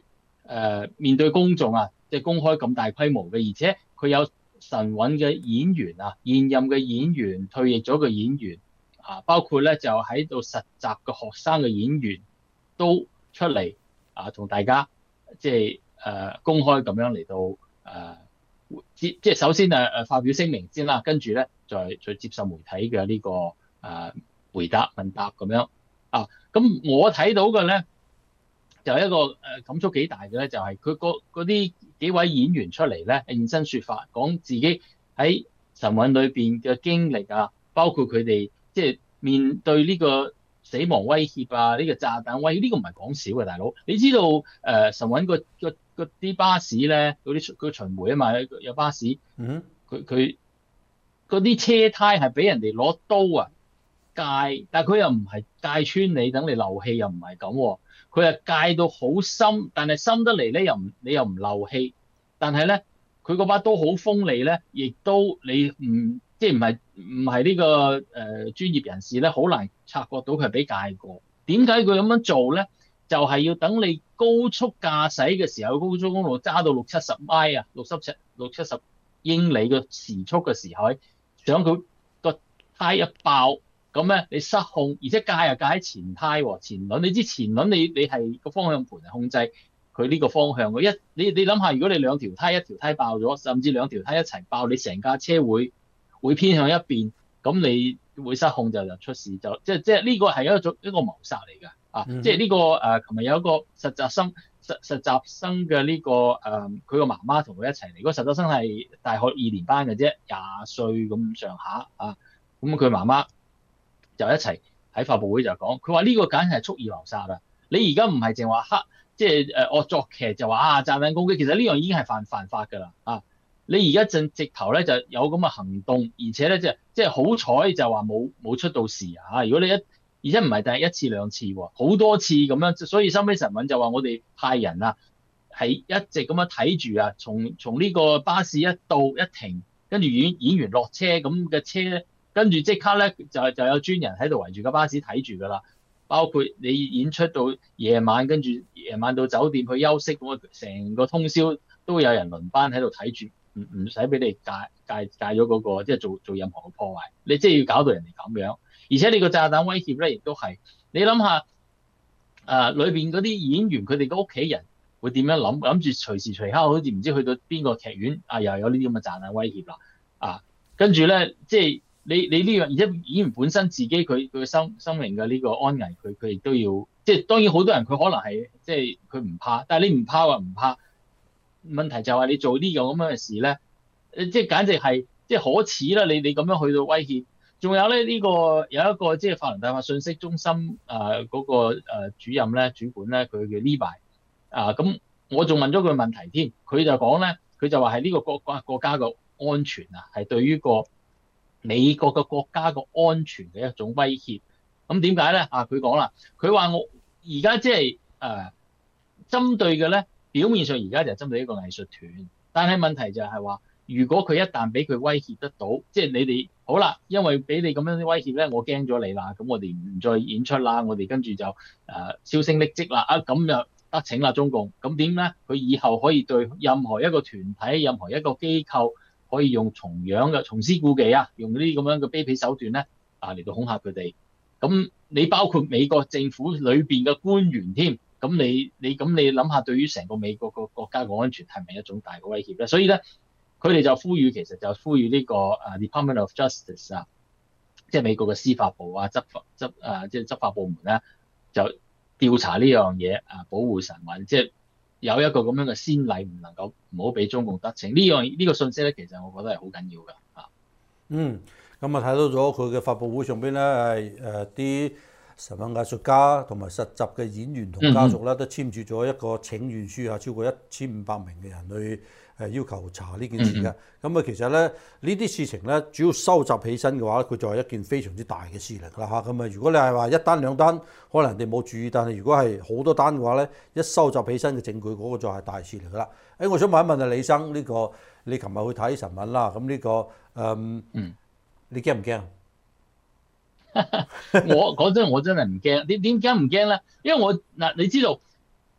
誒面對公眾啊，即係公開咁大規模嘅，而且佢有神韻嘅演員啊，現任嘅演員、退役咗嘅演員啊，包括咧就喺度實習嘅學生嘅演員都出嚟啊，同大家即係誒公開咁樣嚟到誒接，即係首先誒誒發表聲明先啦，跟住咧再再接受媒體嘅呢個誒回答問答咁樣啊。咁我睇到嘅咧，就一個誒感觸幾大嘅咧，就係佢嗰啲幾位演員出嚟咧，現身說法，講自己喺神韻裏邊嘅經歷啊，包括佢哋即係面對呢個死亡威脅啊，呢、這個炸彈威脅，呢、這個唔係講少嘅，大佬。你知道誒、呃、神韻個個啲巴士咧，嗰啲嗰巡迴啊嘛，有巴士， 嗯， 佢佢嗰啲車胎係俾人哋攞刀啊界，但係佢又唔係界穿你，等你漏氣又唔係咁喎。佢係界到好深，但係深得嚟咧又唔你又唔漏氣，但係咧佢嗰把刀好鋒利咧，亦都你唔即係唔係唔係呢個誒、呃、專業人士咧，好難察覺到佢係俾界過。點解佢咁樣做咧？就係、是、要等你高速駕駛嘅時候，高速公路揸到六七十米啊，六七十六七十英里嘅時速嘅時候，想佢個胎一爆。咁咧，你失控，而且界又界喺前胎喎，前輪。你知前輪你你係個方向盤係控制佢呢個方向嘅。一你你諗下，如果你兩條胎一條胎爆咗，甚至兩條胎一齊爆，你成架車會會偏向一邊，咁你會失控就就出事，就即即呢個係一種一個謀殺嚟㗎啊！嗯、即係呢、這個誒，琴日有一個實習生實實習生嘅呢、這個誒，佢個媽媽同佢一齊嚟。嗰個實習生係大學二年班嘅啫，廿歲咁上下啊。咁佢媽媽就一齊喺發佈會就講，佢話呢個簡直係蓄意謀殺啊！你而家唔係淨話黑，即係誒惡作劇就話啊炸彈攻擊，其實呢樣已經係犯犯法㗎啦啊！你而家正直頭咧就有咁嘅行動，而且咧即係即係好彩就話冇冇出到事啊！如果你一而且唔係第一次兩次喎，好多次咁樣，所以收尾神韻就話我哋派人啊係一直咁樣睇住啊，從從呢個巴士一到一停，跟住演演員落車咁嘅車。跟住即刻咧就就有專人喺度圍住個巴士睇住㗎啦，包括你演出到夜晚，跟住夜晚到酒店去休息，咁成個通宵都有人輪班喺度睇住，唔唔使俾你戒戒戒咗嗰個，即係做做任何嘅破壞。你即係要搞到人哋咁樣，而且你個炸彈威脅咧，亦都係你諗下，誒裏邊嗰啲演員佢哋嘅屋企人會點樣諗？諗住隨時隨刻好似唔知去到邊個劇院啊，又有呢啲咁嘅炸彈威脅啦，啊，跟住咧即係。你你呢樣，而且演員本身自己佢佢生生命嘅呢個安危，佢佢亦都要，即係當然好多人佢可能係即係佢唔怕，但係你唔怕話唔怕，問題就係你做呢樣咁樣嘅事咧，即係簡直係即係可恥啦！你你咁樣去到威脅，仲有咧呢、呢個有一個即係法輪大法信息中心誒嗰、呃嗰個、呃、主任咧主管咧，佢叫 Levi 啊，咁我仲問咗佢問題添，佢就講咧，佢就話係呢個國國國家嘅安全啊，係對於個美國嘅國家個安全嘅一種威脅，咁點解咧？啊，佢講啦，佢話我而家即係誒針對嘅咧，表面上而家就係針對一個藝術團，但係問題就係話，如果佢一旦俾佢威脅得到，即係你哋好啦，因為俾你咁樣啲威脅咧，我驚咗你啦，咁我哋唔再演出啦，我哋跟住就誒銷聲匿跡啦，啊咁就得逞啦中共，咁點咧？佢以後可以對任何一個團體、任何一個機構，可以用同樣嘅重施故技啊，用呢啲咁樣嘅卑鄙手段咧啊嚟到恐嚇佢哋。咁你包括美國政府裏邊嘅官員添，咁你你咁你諗下，對於成個美國個國家嘅安全係咪一種大嘅威脅咧？所以咧，佢哋就呼籲，其實就呼籲呢個啊 Department of Justice 啊，即係美國嘅司法部啊、執法執啊即係執法部門咧，就調查呢樣嘢啊，保護神韻，即係。有一個咁樣嘅先例，唔能夠唔好俾中共得逞。呢樣呢個信息咧，其實我覺得係好緊要㗎嚇。 嗯，咁啊睇到咗佢嘅發佈會上邊咧，係誒啲神韻藝術家同埋實習嘅演員同家屬咧，都簽署咗一個請願書啊，超過一千五百名嘅人去誒要求查呢件事嘅。咁啊、嗯，其實咧呢啲事情咧，主要收集起身嘅話，佢就係一件非常之大嘅事嚟啦嚇。咁啊，如果你係話一單兩單，可能人哋冇注意，但係如果係好多單嘅話咧，一收集起身嘅證據，嗰、那個就係大事嚟噶啦。誒，我想問一問啊，李生，呢、這個你琴日去睇神韻啦，咁呢、這個誒，嗯，嗯你驚唔驚？ 我講真，我真係唔驚。點點解唔驚咧？因為我嗱，你知道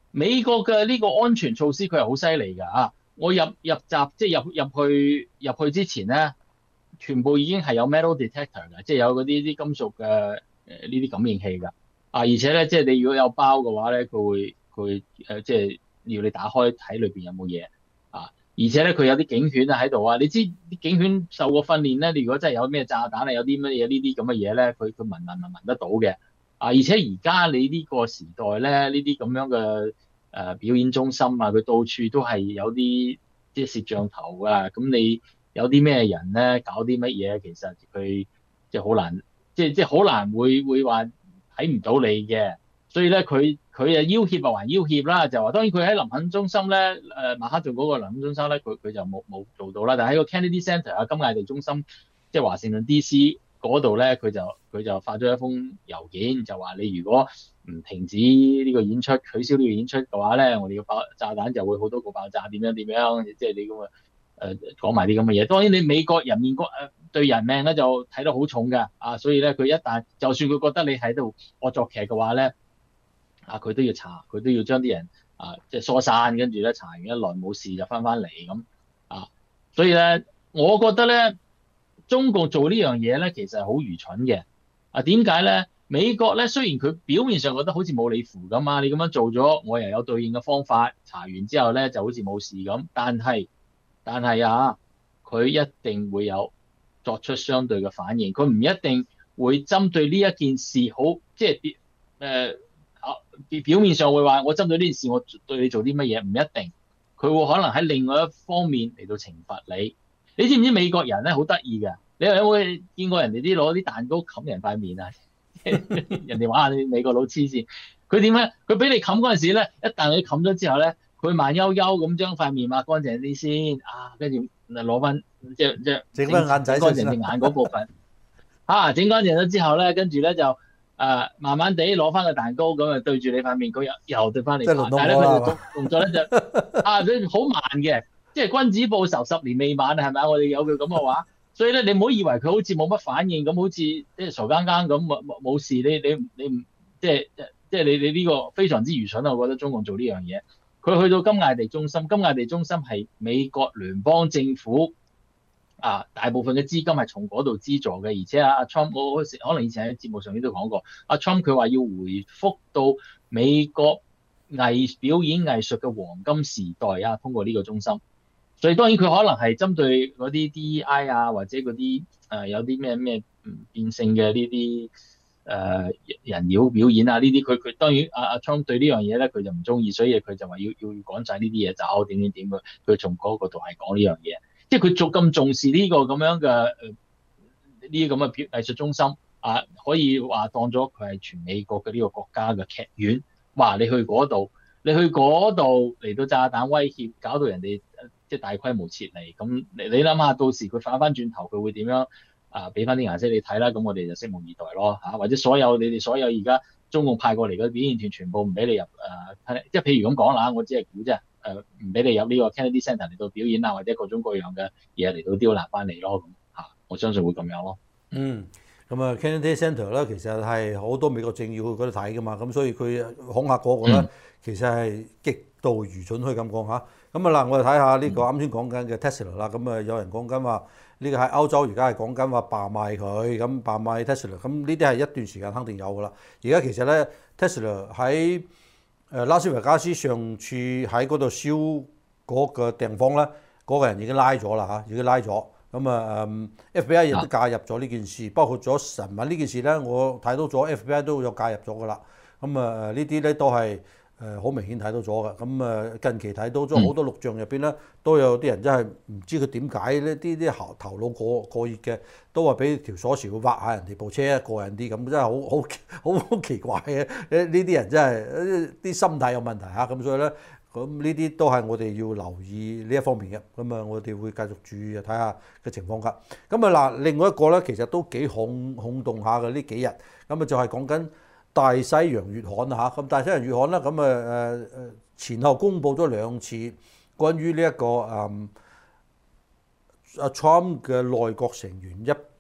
美國嘅呢個安全措施佢係好犀利㗎啊！我入入閘即係入入去入去之前咧，全部已經係有 metal detector 㗎，即係有嗰啲啲金屬嘅誒呢啲感應器㗎。啊，而且咧，即係你如果有包嘅話咧，佢會佢會誒即係要你打開睇裏邊有冇嘢啊。而且咧，佢有啲警犬啊喺度啊。你知啲警犬受過訓練咧，你如果真係有咩炸彈啊，有啲乜嘢呢啲咁嘅嘢咧，佢佢聞聞聞聞得到嘅。啊，而且而家你呢個時代咧，呢啲咁樣嘅誒、呃、表演中心啊，佢到處都係有啲即係攝像頭啊。咁你有啲咩人咧搞啲乜嘢，其實佢即係好難，即係即係好難會會話睇唔到你嘅。所以咧，佢佢誒要挾啊還要挾啦，就話當然佢喺林肯中心咧，誒曼哈頓嗰個林肯中心咧，佢佢就冇冇做到啦。但係喺個 Kennedy Center 啊，金艾地中心，即係華盛頓 D C 嗰度咧，佢就佢就發咗一封郵件，就話你如果唔停止呢個演出，取消呢個演出嘅話咧，我哋嘅爆炸彈就會好多個爆炸，點樣點樣，即係你咁啊誒講埋啲咁嘅嘢。當然你美國人面國誒對人命咧就睇得好重㗎啊，所以咧佢一旦就算佢覺得你喺度惡作劇嘅話咧，啊佢都要查，佢都要將啲人啊即係疏散，跟住咧查完一輪冇事就翻返嚟咁啊。所以咧，我覺得咧。中共做呢樣嘢咧，其實係好愚蠢嘅。啊，點解咧？美國咧，雖然佢表面上覺得好似冇你符咁嘛，你咁樣做咗，我又有對應嘅方法，查完之後咧就好似冇事咁。但係，但係啊，佢一定會有作出相對嘅反應。佢唔一定會針對呢一件事好，即係誒啊表面上會話我針對呢件事，我對你做啲乜嘢，唔一定。佢會可能喺另外一方面嚟到懲罰你。你知唔知美國人咧好得意㗎？你有冇見過人哋啲攞啲蛋糕冚人塊面啊？人哋話你美國佬黐線，佢點咧？佢俾你冚嗰陣時咧，一旦你冚咗之後咧，佢慢悠悠咁將塊面抹乾淨啲先啊，跟住攞翻即係即係整翻眼仔乾淨隻眼嗰部分啊，整乾淨咗之後咧，跟住咧就誒、呃、慢慢地攞翻個蛋糕咁啊對住你塊面，佢又又對翻你。 即係輪到我啦。 但係咧佢就動作咧就啊，佢好慢嘅。即係君子報仇十年未晚啊，係咪啊？我哋有句咁嘅話，所以咧你唔好以為佢好似冇乜反應咁，好似即係傻更更咁冇冇冇事，你你你唔即係即係你你呢個非常之愚蠢啊！我覺得中共做呢樣嘢，佢去到金艾地中心，金艾地中心係美國聯邦政府啊，大部分嘅資金係從嗰度資助嘅，而且阿阿 Trump 我可能以前喺節目上面都講過，阿 Trump 佢話要回復到美國藝表演藝術嘅黃金時代啊，通過呢個中心。所以當然佢可能係針對嗰啲 D E I 啊，或者嗰啲誒有啲咩咩變性嘅呢啲誒人妖表演啊，呢啲佢佢當然阿阿 Trump 對呢樣嘢咧佢就唔中意，所以佢就話要要趕晒呢啲嘢走，點點點佢佢從嗰個度係講呢樣嘢，即係佢做咁重視呢個咁樣嘅誒呢啲咁嘅表藝術中心啊，可以話當咗佢係全美國嘅呢個國家嘅劇院，哇！你去嗰度，你去嗰度嚟到炸彈威脅，搞到人哋。即係大規模撤離，咁你你諗下，到時佢反翻轉頭，佢會點樣啊？俾翻啲顏色你睇啦，咁我哋就拭目以待咯嚇。或者所有你哋所有而家中共派過嚟嘅表演團，全部唔俾你入誒、呃，即係譬如咁講啦，我只係估啫誒，唔俾你入呢個 Kennedy Center 嚟到表演啊，或者各種各樣嘅嘢嚟到刁難翻你咯，咁嚇，我相信會咁樣咯。 嗯，咁啊 Kennedy Center 咧，其實係好多美國政要去嗰度睇噶嘛，咁所以佢恐嚇嗰個咧，嗯、其實係極度愚蠢，可以咁講嚇。咁啊嗱，我哋睇下呢個啱先講緊嘅 Tesla 啦。咁啊，有人講緊話呢個喺歐洲而家係講緊話罷賣佢，咁罷賣 Tesla。咁呢啲係一段時間肯定有噶啦。而家其實咧 Tesla 喺誒拉斯維加斯上次喺嗰度燒嗰個地方咧，嗰、嗰個人已經拉咗啦嚇，已經拉咗。咁啊誒 F B I 亦都介入咗呢件事，包括咗神韻呢件事咧，我睇到咗 F B I 都有介入咗噶啦。咁啊呢啲咧都係。誒好明顯睇到咗㗎，咁誒近期睇到咗好多錄像入邊咧，都有啲人真係唔知佢點解咧，啲啲頭頭腦過過熱嘅，都話俾條鎖匙會挖下人哋部車過癮啲，咁真係好好好奇怪嘅。呢啲人真係啲心態有問題嚇，咁所以咧，咁呢啲都係我哋要留意呢一方面嘅，咁啊我哋會繼續注意睇下嘅情況㗎。咁啊嗱，另外一個咧，其實都幾轟轟動下嘅呢幾日，咁啊就係講緊。大西洋月刊啊嚇，咁大西洋月刊啦，咁誒誒誒前後公佈咗兩次關於呢、這、一個誒阿 Trump 嘅內閣成員一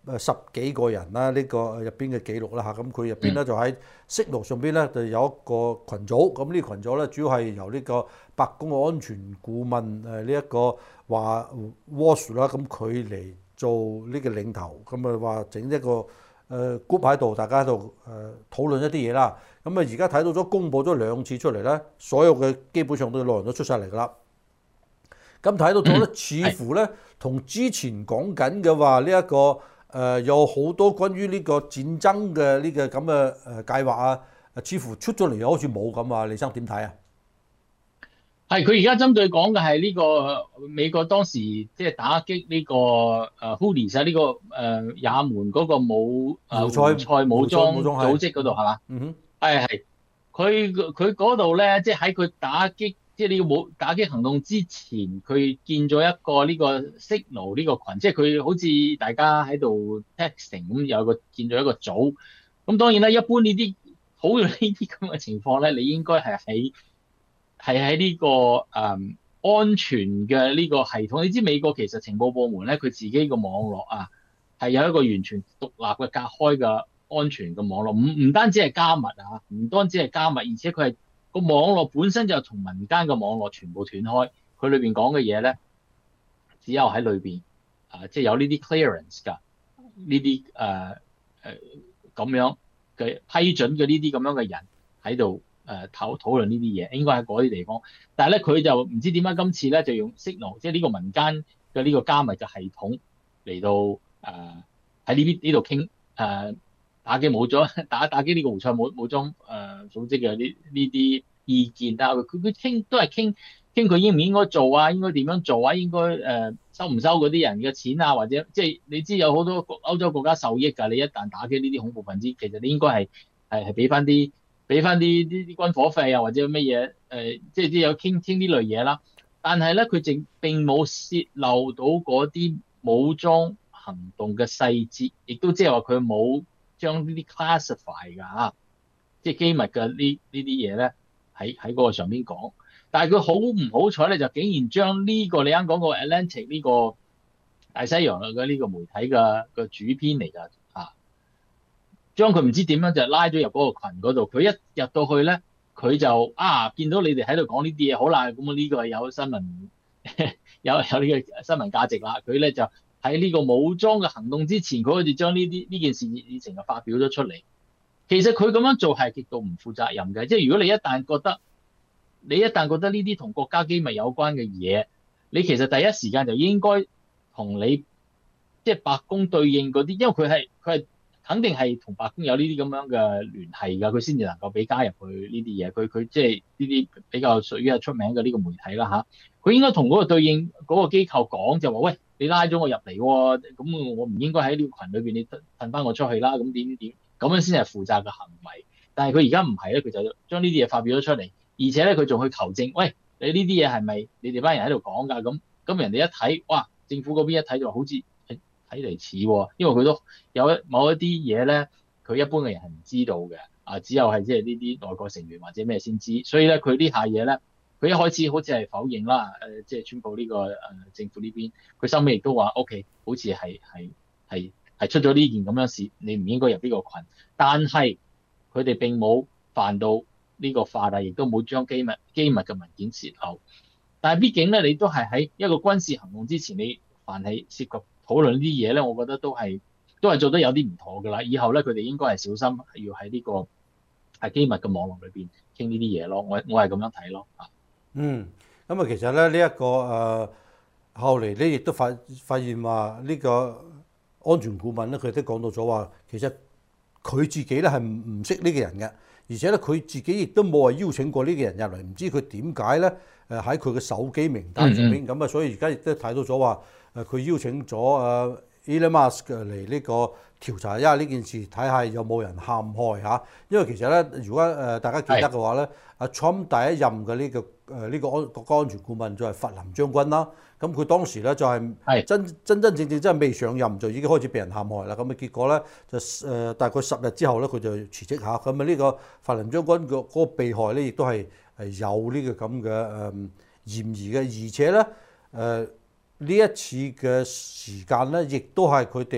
誒十幾個人啦，呢個入邊嘅記錄啦嚇，咁佢入邊咧就喺 Signal 上邊咧就有一個群組，咁呢個群組咧主要係由呢個白宮嘅安全顧問誒呢一個話 Walsh 啦，咁佢嚟做呢個領頭，咁啊話整一個誒 group 喺度，大家喺度誒討論一啲嘢啦。咁啊而家睇到咗公佈咗兩次出嚟咧，所有嘅基本上嘅內容都出晒嚟㗎啦。咁睇到咗咧，似乎咧同之前講緊嘅話呢一個誒、呃、有好多關於呢個戰爭嘅呢個咁嘅誒計劃啊，似乎出咗嚟又好似冇咁啊。李生點睇啊？ 係佢而家針對講嘅係呢個美國當時即係打擊呢個誒 Houthis 啊，呢個誒也門嗰個武誒胡塞武裝組織嗰度係嘛？ 嗯哼， 係係佢佢嗰度咧，即係喺佢打擊即係呢個武打擊行動之前，佢建咗一個呢個 Signal 呢個群，即係佢好似大家喺度 texting 咁，有個建咗一個組。咁當然啦，一般呢啲好呢啲咁嘅情況咧，你應該係喺係喺呢個誒、嗯、安全嘅呢個系統，你知美國其實情報部門咧，佢自己個網絡啊係有一個完全獨立嘅隔開嘅安全嘅網絡，唔唔單止係加密啊，唔單止係加密，而且佢係個網絡本身就同民間嘅網絡全部斷開，佢裏邊講嘅嘢咧，只有喺裏邊啊，即係有呢啲 clearance 㗎，呢啲誒誒咁樣嘅批准嘅呢啲咁樣嘅人喺度。誒討討論呢啲嘢，應該喺嗰啲地方。但係咧，佢就唔知點解今次咧就用 Signal，即係呢個民間嘅呢個加密嘅系統嚟到誒喺呢邊呢度傾誒打擊武裝打打擊呢個胡塞武武裝誒、呃、組織嘅呢呢啲意見啊。佢佢傾都係傾傾佢應唔應該做啊，應該點樣做啊，應該誒、呃、收唔收嗰啲人嘅錢啊，或者即係你知有好多歐洲國家受益㗎。你一旦打擊呢啲恐怖分子，其實你應該係係係俾翻啲。俾翻啲啲啲軍火費啊，或者乜嘢誒，即係啲有傾傾呢類嘢啦。但係咧，佢淨並冇泄漏到嗰啲武裝行動嘅細節，亦都即係話佢冇將呢啲 classify 㗎嚇，即係機密嘅呢呢啲嘢咧喺喺嗰個上邊講。但係佢好唔好彩咧，就竟然將呢、這個你啱講個 Atlantic 呢個大西洋嘅呢個媒體嘅個主編嚟㗎。將佢唔知點樣就拉咗入嗰個群嗰度，佢一入到去咧，佢就啊見到你哋喺度講呢啲嘢，好啦，咁啊呢個係有新聞有有呢個新聞價值啦。佢咧就喺呢個武裝嘅行動之前，佢好似將呢啲呢件事已成就發表咗出嚟。其實佢咁樣做係極度唔負責任嘅，即係如果你一旦覺得你一旦覺得呢啲同國家機密有關嘅嘢，你其實第一時間就應該同你即係白宮對應嗰啲，因為佢係佢係。肯定係同白宮有呢啲咁樣嘅聯繫㗎，佢先至能夠俾加入去呢啲嘢。佢佢即係呢啲比較屬於係出名嘅呢個媒體啦嚇。佢應該同嗰個對應嗰個機構講，就話喂，你拉咗我入嚟喎，咁我唔應該喺呢個群裏邊，你褪翻我出去啦。咁點點點，咁樣先係負責嘅行為。但係佢而家唔係咧，佢就將呢啲嘢發表咗出嚟，而且咧佢仲去求證，喂，你呢啲嘢係咪你哋班人喺度講㗎？咁咁人哋一睇，哇，政府嗰邊一睇就好似。睇嚟似喎，因為佢都有一某一啲嘢咧，佢一般嘅人係唔知道嘅，啊，只有係即係呢啲內閣成員或者咩先知，所以咧佢呢下嘢咧，佢一開始好似係否認啦，誒，即係宣佈呢個誒政府呢邊，佢收尾亦都話 OK，好似係係係係出咗呢件咁樣事，你唔應該入呢個群，但係佢哋並冇犯到呢個法例，亦都冇將機密機密嘅文件泄漏，但係畢竟咧，你都係喺一個軍事行動之前，你凡係涉及討論呢啲嘢咧，我覺得都係都係做得有啲唔妥㗎啦。以後咧，佢哋應該係小心，要喺呢個係機密嘅網絡裏邊傾呢啲嘢咯。我我係咁樣睇咯。 嗯，咁啊，其實咧呢一個誒、呃、後嚟咧，亦都發發現話呢個安全顧問咧，佢都講到咗話，其實佢自己咧係唔唔識呢個人嘅，而且咧佢自己亦都冇話邀請過呢個人入嚟，唔知佢點解咧誒喺佢嘅手機名單上邊咁啊，嗯嗯所以而家亦都睇到咗話。誒佢邀請咗誒 Elon Musk 嚟呢個調查一下呢件事，睇下有冇人陷害嚇。因為其實咧，如果誒大家記得嘅話咧，阿 Trump 第一任嘅呢、這個誒呢、這個安國家安全顧問就係弗林將軍啦。咁佢當時咧就係、是、真真真正正真係未上任就已經開始被人陷害啦。咁啊結果咧就誒大概十日之後咧佢就辭職嚇。咁啊呢個弗林將軍個嗰個被害咧亦都係係有呢個咁嘅誒嫌疑嘅，而且咧誒。呃呢一次嘅時間咧，亦都係佢哋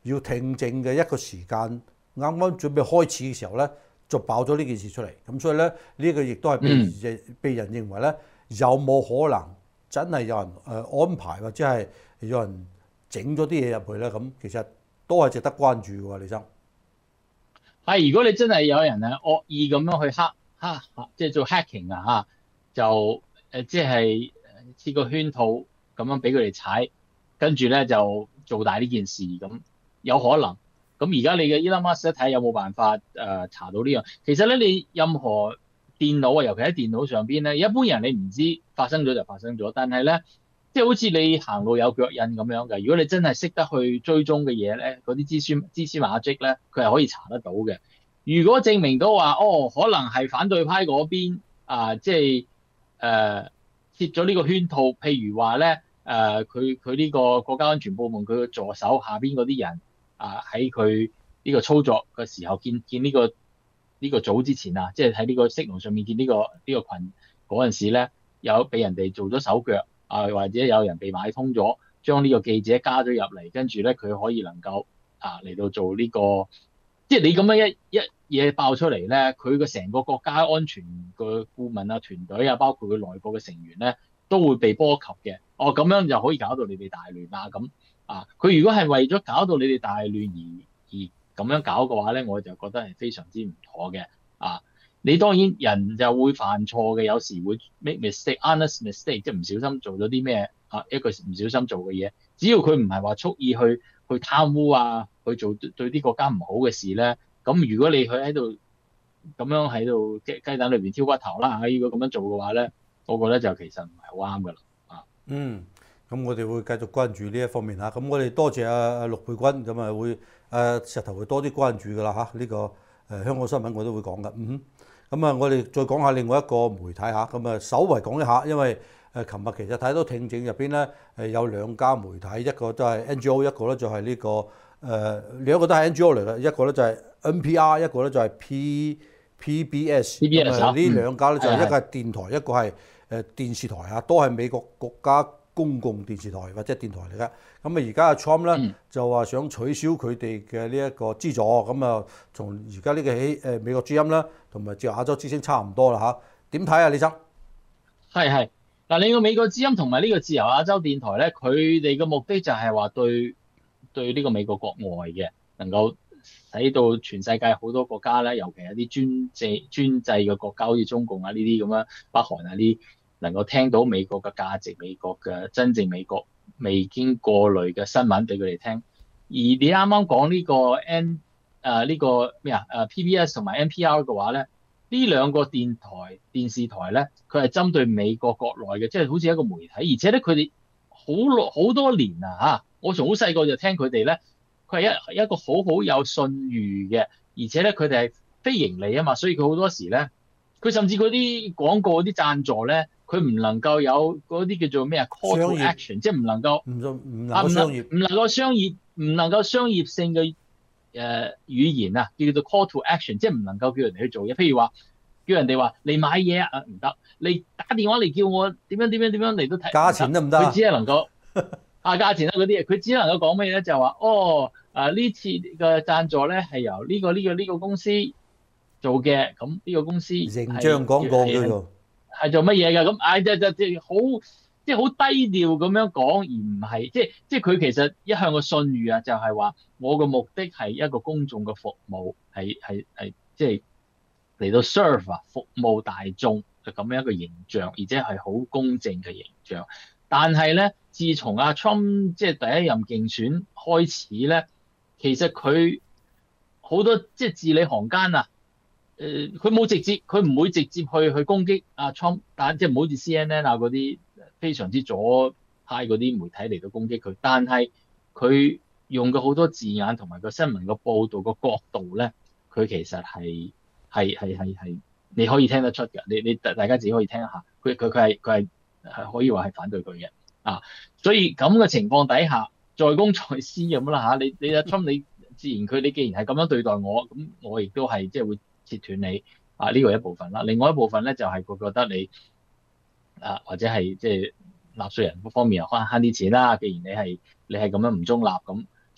要聽證嘅一個時間，啱啱準備開始嘅時候咧，就爆咗呢件事出嚟。咁所以咧，呢個亦都係被嗯被人認為咧，有冇可能真係有人誒安排或者係有人整咗啲嘢入去咧？咁其實都係值得關注嘅喎，李生。 係，如果你真係有人係惡意咁樣去黑黑，即係做 hacking 啊嚇，就誒即係設個圈套咁樣俾佢哋踩，跟住咧就做大呢件事咁，有可能。咁而家你嘅 Elon Musk 一睇有冇辦法誒、呃、查到呢樣？其實咧，你任何電腦啊，尤其喺電腦上邊咧，一般人你唔知發生咗就發生咗，但係咧。即係好似你行路有腳印咁樣嘅，如果你真係識得去追蹤嘅嘢咧，嗰啲蛛絲蛛絲馬跡咧，佢係可以查得到嘅。如果證明到話，哦，可能係反對派嗰邊啊，即係誒設咗呢個圈套，譬如話咧，誒佢佢呢個國家安全部門佢嘅助手下邊嗰啲人啊，喺佢呢個操作嘅時候見見呢個呢個組之前啊，即係喺呢個 signal 上面見呢個呢個群嗰陣時咧，有俾人哋做咗手腳。啊，或者有人被買通咗，將呢個記者加咗入嚟，跟住咧佢可以能夠啊嚟到做呢個，即係你咁樣一一嘢爆出嚟咧，佢嘅成個國家安全嘅顧問啊、團隊啊，包括佢內部嘅成員咧，都會被波及嘅。哦，咁樣就可以搞到你哋大亂啦咁啊！佢如果係為咗搞到你哋大亂而而咁樣搞嘅話咧，我就覺得係非常之唔妥嘅啊！你當然人就會犯錯嘅，有時會 make mistake、honest mistake，即係唔小心做咗啲咩啊，一個唔小心做嘅嘢。只要佢唔係話蓄意去去貪污啊，去做對啲國家唔好嘅事咧，咁如果你佢喺度咁樣喺度雞雞蛋裏邊挑骨頭啦嚇，如果咁樣做嘅話咧，我覺得就其實唔係好啱噶啦啊。 嗯，咁我哋會繼續關注呢一方面嚇。咁我哋多謝阿阿陸佩君，咁啊會誒石頭會多啲關注噶啦嚇。呢個誒香港新聞我都會講噶。嗯哼。咁啊，我哋再講下另外一個媒體嚇，咁啊，稍為講一下，因為誒琴日其實睇到聽證入邊咧，誒有兩家媒體，一個都係 N G O，一個咧就係呢個誒兩個都係 N G O 嚟嘅，一個咧就係 N P R，一個咧就係 P P B S。 P B S 咁啊，呢兩家咧就係一個係係電台，一個係誒電視台啊，都係美國國家公共電視台或者電台嚟嘅。咁啊，而家阿 Trump 咧嗯就話想取消佢哋嘅呢一個資助，咁啊，從而家呢個起誒美國之音啦，同埋自由亞洲之聲差唔多啦嚇。點睇啊，李生？ 係係嗱，你個美國之音同埋呢個自由亞洲電台咧，佢哋嘅目的就係話對對呢個美國國外嘅能夠使到全世界好多國家咧，尤其係啲專制專制嘅國家，好似中共啊呢啲咁樣，北韓啊呢啲，能夠聽到美國嘅價值、美國嘅真正美國未經過濾嘅新聞俾佢哋聽。而你啱啱講呢個 N 誒呢個咩啊誒 P B S 同埋 N P R 嘅話咧，呢兩個電台電視台咧，佢係針對美國國內嘅，即係好似一個媒體，而且咧佢哋好耐好多年啊嚇，我從好細個就聽佢哋咧，佢係一一個好好有信譽嘅，而且咧佢哋係非盈利啊嘛，所以佢好多時咧，佢甚至嗰啲廣告、啲贊助咧，佢唔能夠有嗰啲叫做咩啊 call to 商業 action，即係唔能夠唔唔能啊唔能夠商業， 唔能夠商業唔能夠商業性嘅誒語言啊，叫做 call to action，即係唔能夠叫人哋去做嘢。譬如話叫人哋話你買嘢啊唔得，你打電話嚟叫我點樣點樣點樣嚟都睇， 價錢得唔得啊佢只係能夠啊價錢啊嗰啲嘢，佢只能夠講咩咧？就係話哦啊呢次嘅贊助咧係由呢個呢個呢個公司做嘅，咁呢個公司形象廣告叫做。 係做乜嘢㗎？咁唉，就就就好，即係好低調咁樣講，而唔係即係即係佢其實一向嘅信譽啊，就係話我嘅目的係一個公眾嘅服務，係係係即係嚟到 serve 啊，服務大眾就咁樣一個形象，而且係好公正嘅形象。但係咧，自從阿 Trump 即係第一任競選開始咧，其實佢好多即係字裏行間啊。誒佢冇直接，佢唔會直接去去攻擊阿 Trump，但即係唔好似 C N N 啊嗰啲非常之左派嗰啲媒體嚟到攻擊佢，但係佢用嘅好多字眼同埋個新聞個報導個角度咧，佢其實係係係係係你可以聽得出嘅，你你大家自己可以聽一下，佢佢佢係佢係係可以話係反對佢嘅啊，所以咁嘅情況底下，在公在私咁啦嚇，你你阿 Trump 你自然佢你既然係咁樣對待我，咁我亦都係即係會切斷你啊！呢個一部分啦，另外一部分咧就係佢覺得你啊，或者係即係納稅人嗰方面又慳慳啲錢啦。既然你係你係咁樣唔中立咁，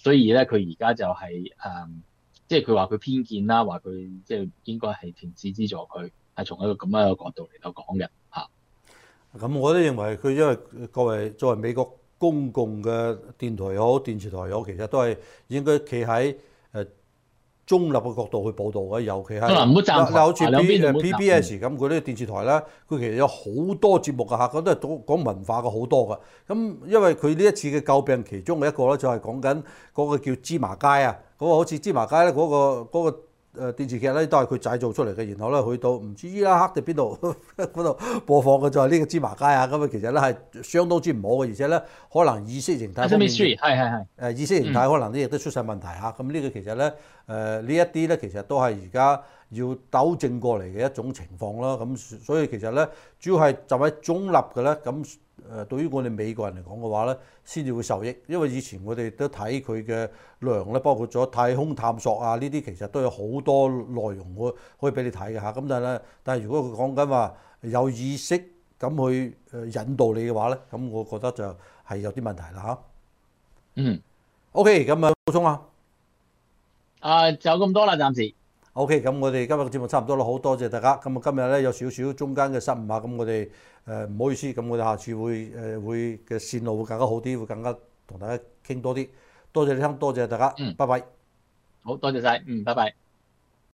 所以咧佢而家就係、是、誒，即係佢話佢偏見啦，話佢即係應該係停止資助佢，係從一個咁樣嘅角度嚟到講嘅嚇。 咁我都認為佢因為作為作為美國公共嘅電台又好電視台又好，其實都係應該企喺誒中立嘅角度去報導嘅，尤其係嗱唔好站台， 好似兩邊 P 都唔好 P 站 B S 咁嗰啲電視台咧，佢其實有好多節目㗎嚇，嗰都係講講文化嘅好多㗎。咁因為佢呢一次嘅詬病其中嘅一個咧，就係講緊嗰個叫芝麻街啊，嗰、嗰個好似芝麻街咧嗰、嗰個嗰、嗰個誒電視劇咧都係佢製造出嚟嘅，然後咧去到唔知伊拉克定邊度嗰度播放嘅就係呢個芝麻街啊，咁啊其實咧係相當之唔好嘅，而且咧可能意識形態方面係係係誒意識形態可能咧亦都出晒問題嚇，咁呢、嗯、個其實咧誒、呃、呢一啲咧其實都係而家要糾正過嚟嘅一種情況啦，咁所以其實咧主要係就喺中立嘅咧咁。誒對於我哋美國人嚟講嘅話咧，先至會受益，因為以前我哋都睇佢嘅內容咧，包括咗太空探索啊呢啲，其實都有好多內容可可以俾你睇嘅嚇。咁但係咧，但係如果佢講緊話有意識咁去誒引導你嘅話咧，咁我覺得就係有啲問題啦嚇。 嗯。 OK，咁啊補充啊。 啊，就咁多啦，暫時。 OK，咁我哋今日嘅節目差唔多啦，好多謝大家。咁啊，今日咧有少少中間嘅失誤啊，咁我哋誒唔好意思，咁我哋下次會誒會嘅線路會更加好啲，會更加同大家傾多啲。多謝你聽，多謝大家， 嗯， 拜拜。 好多謝晒，嗯，拜拜。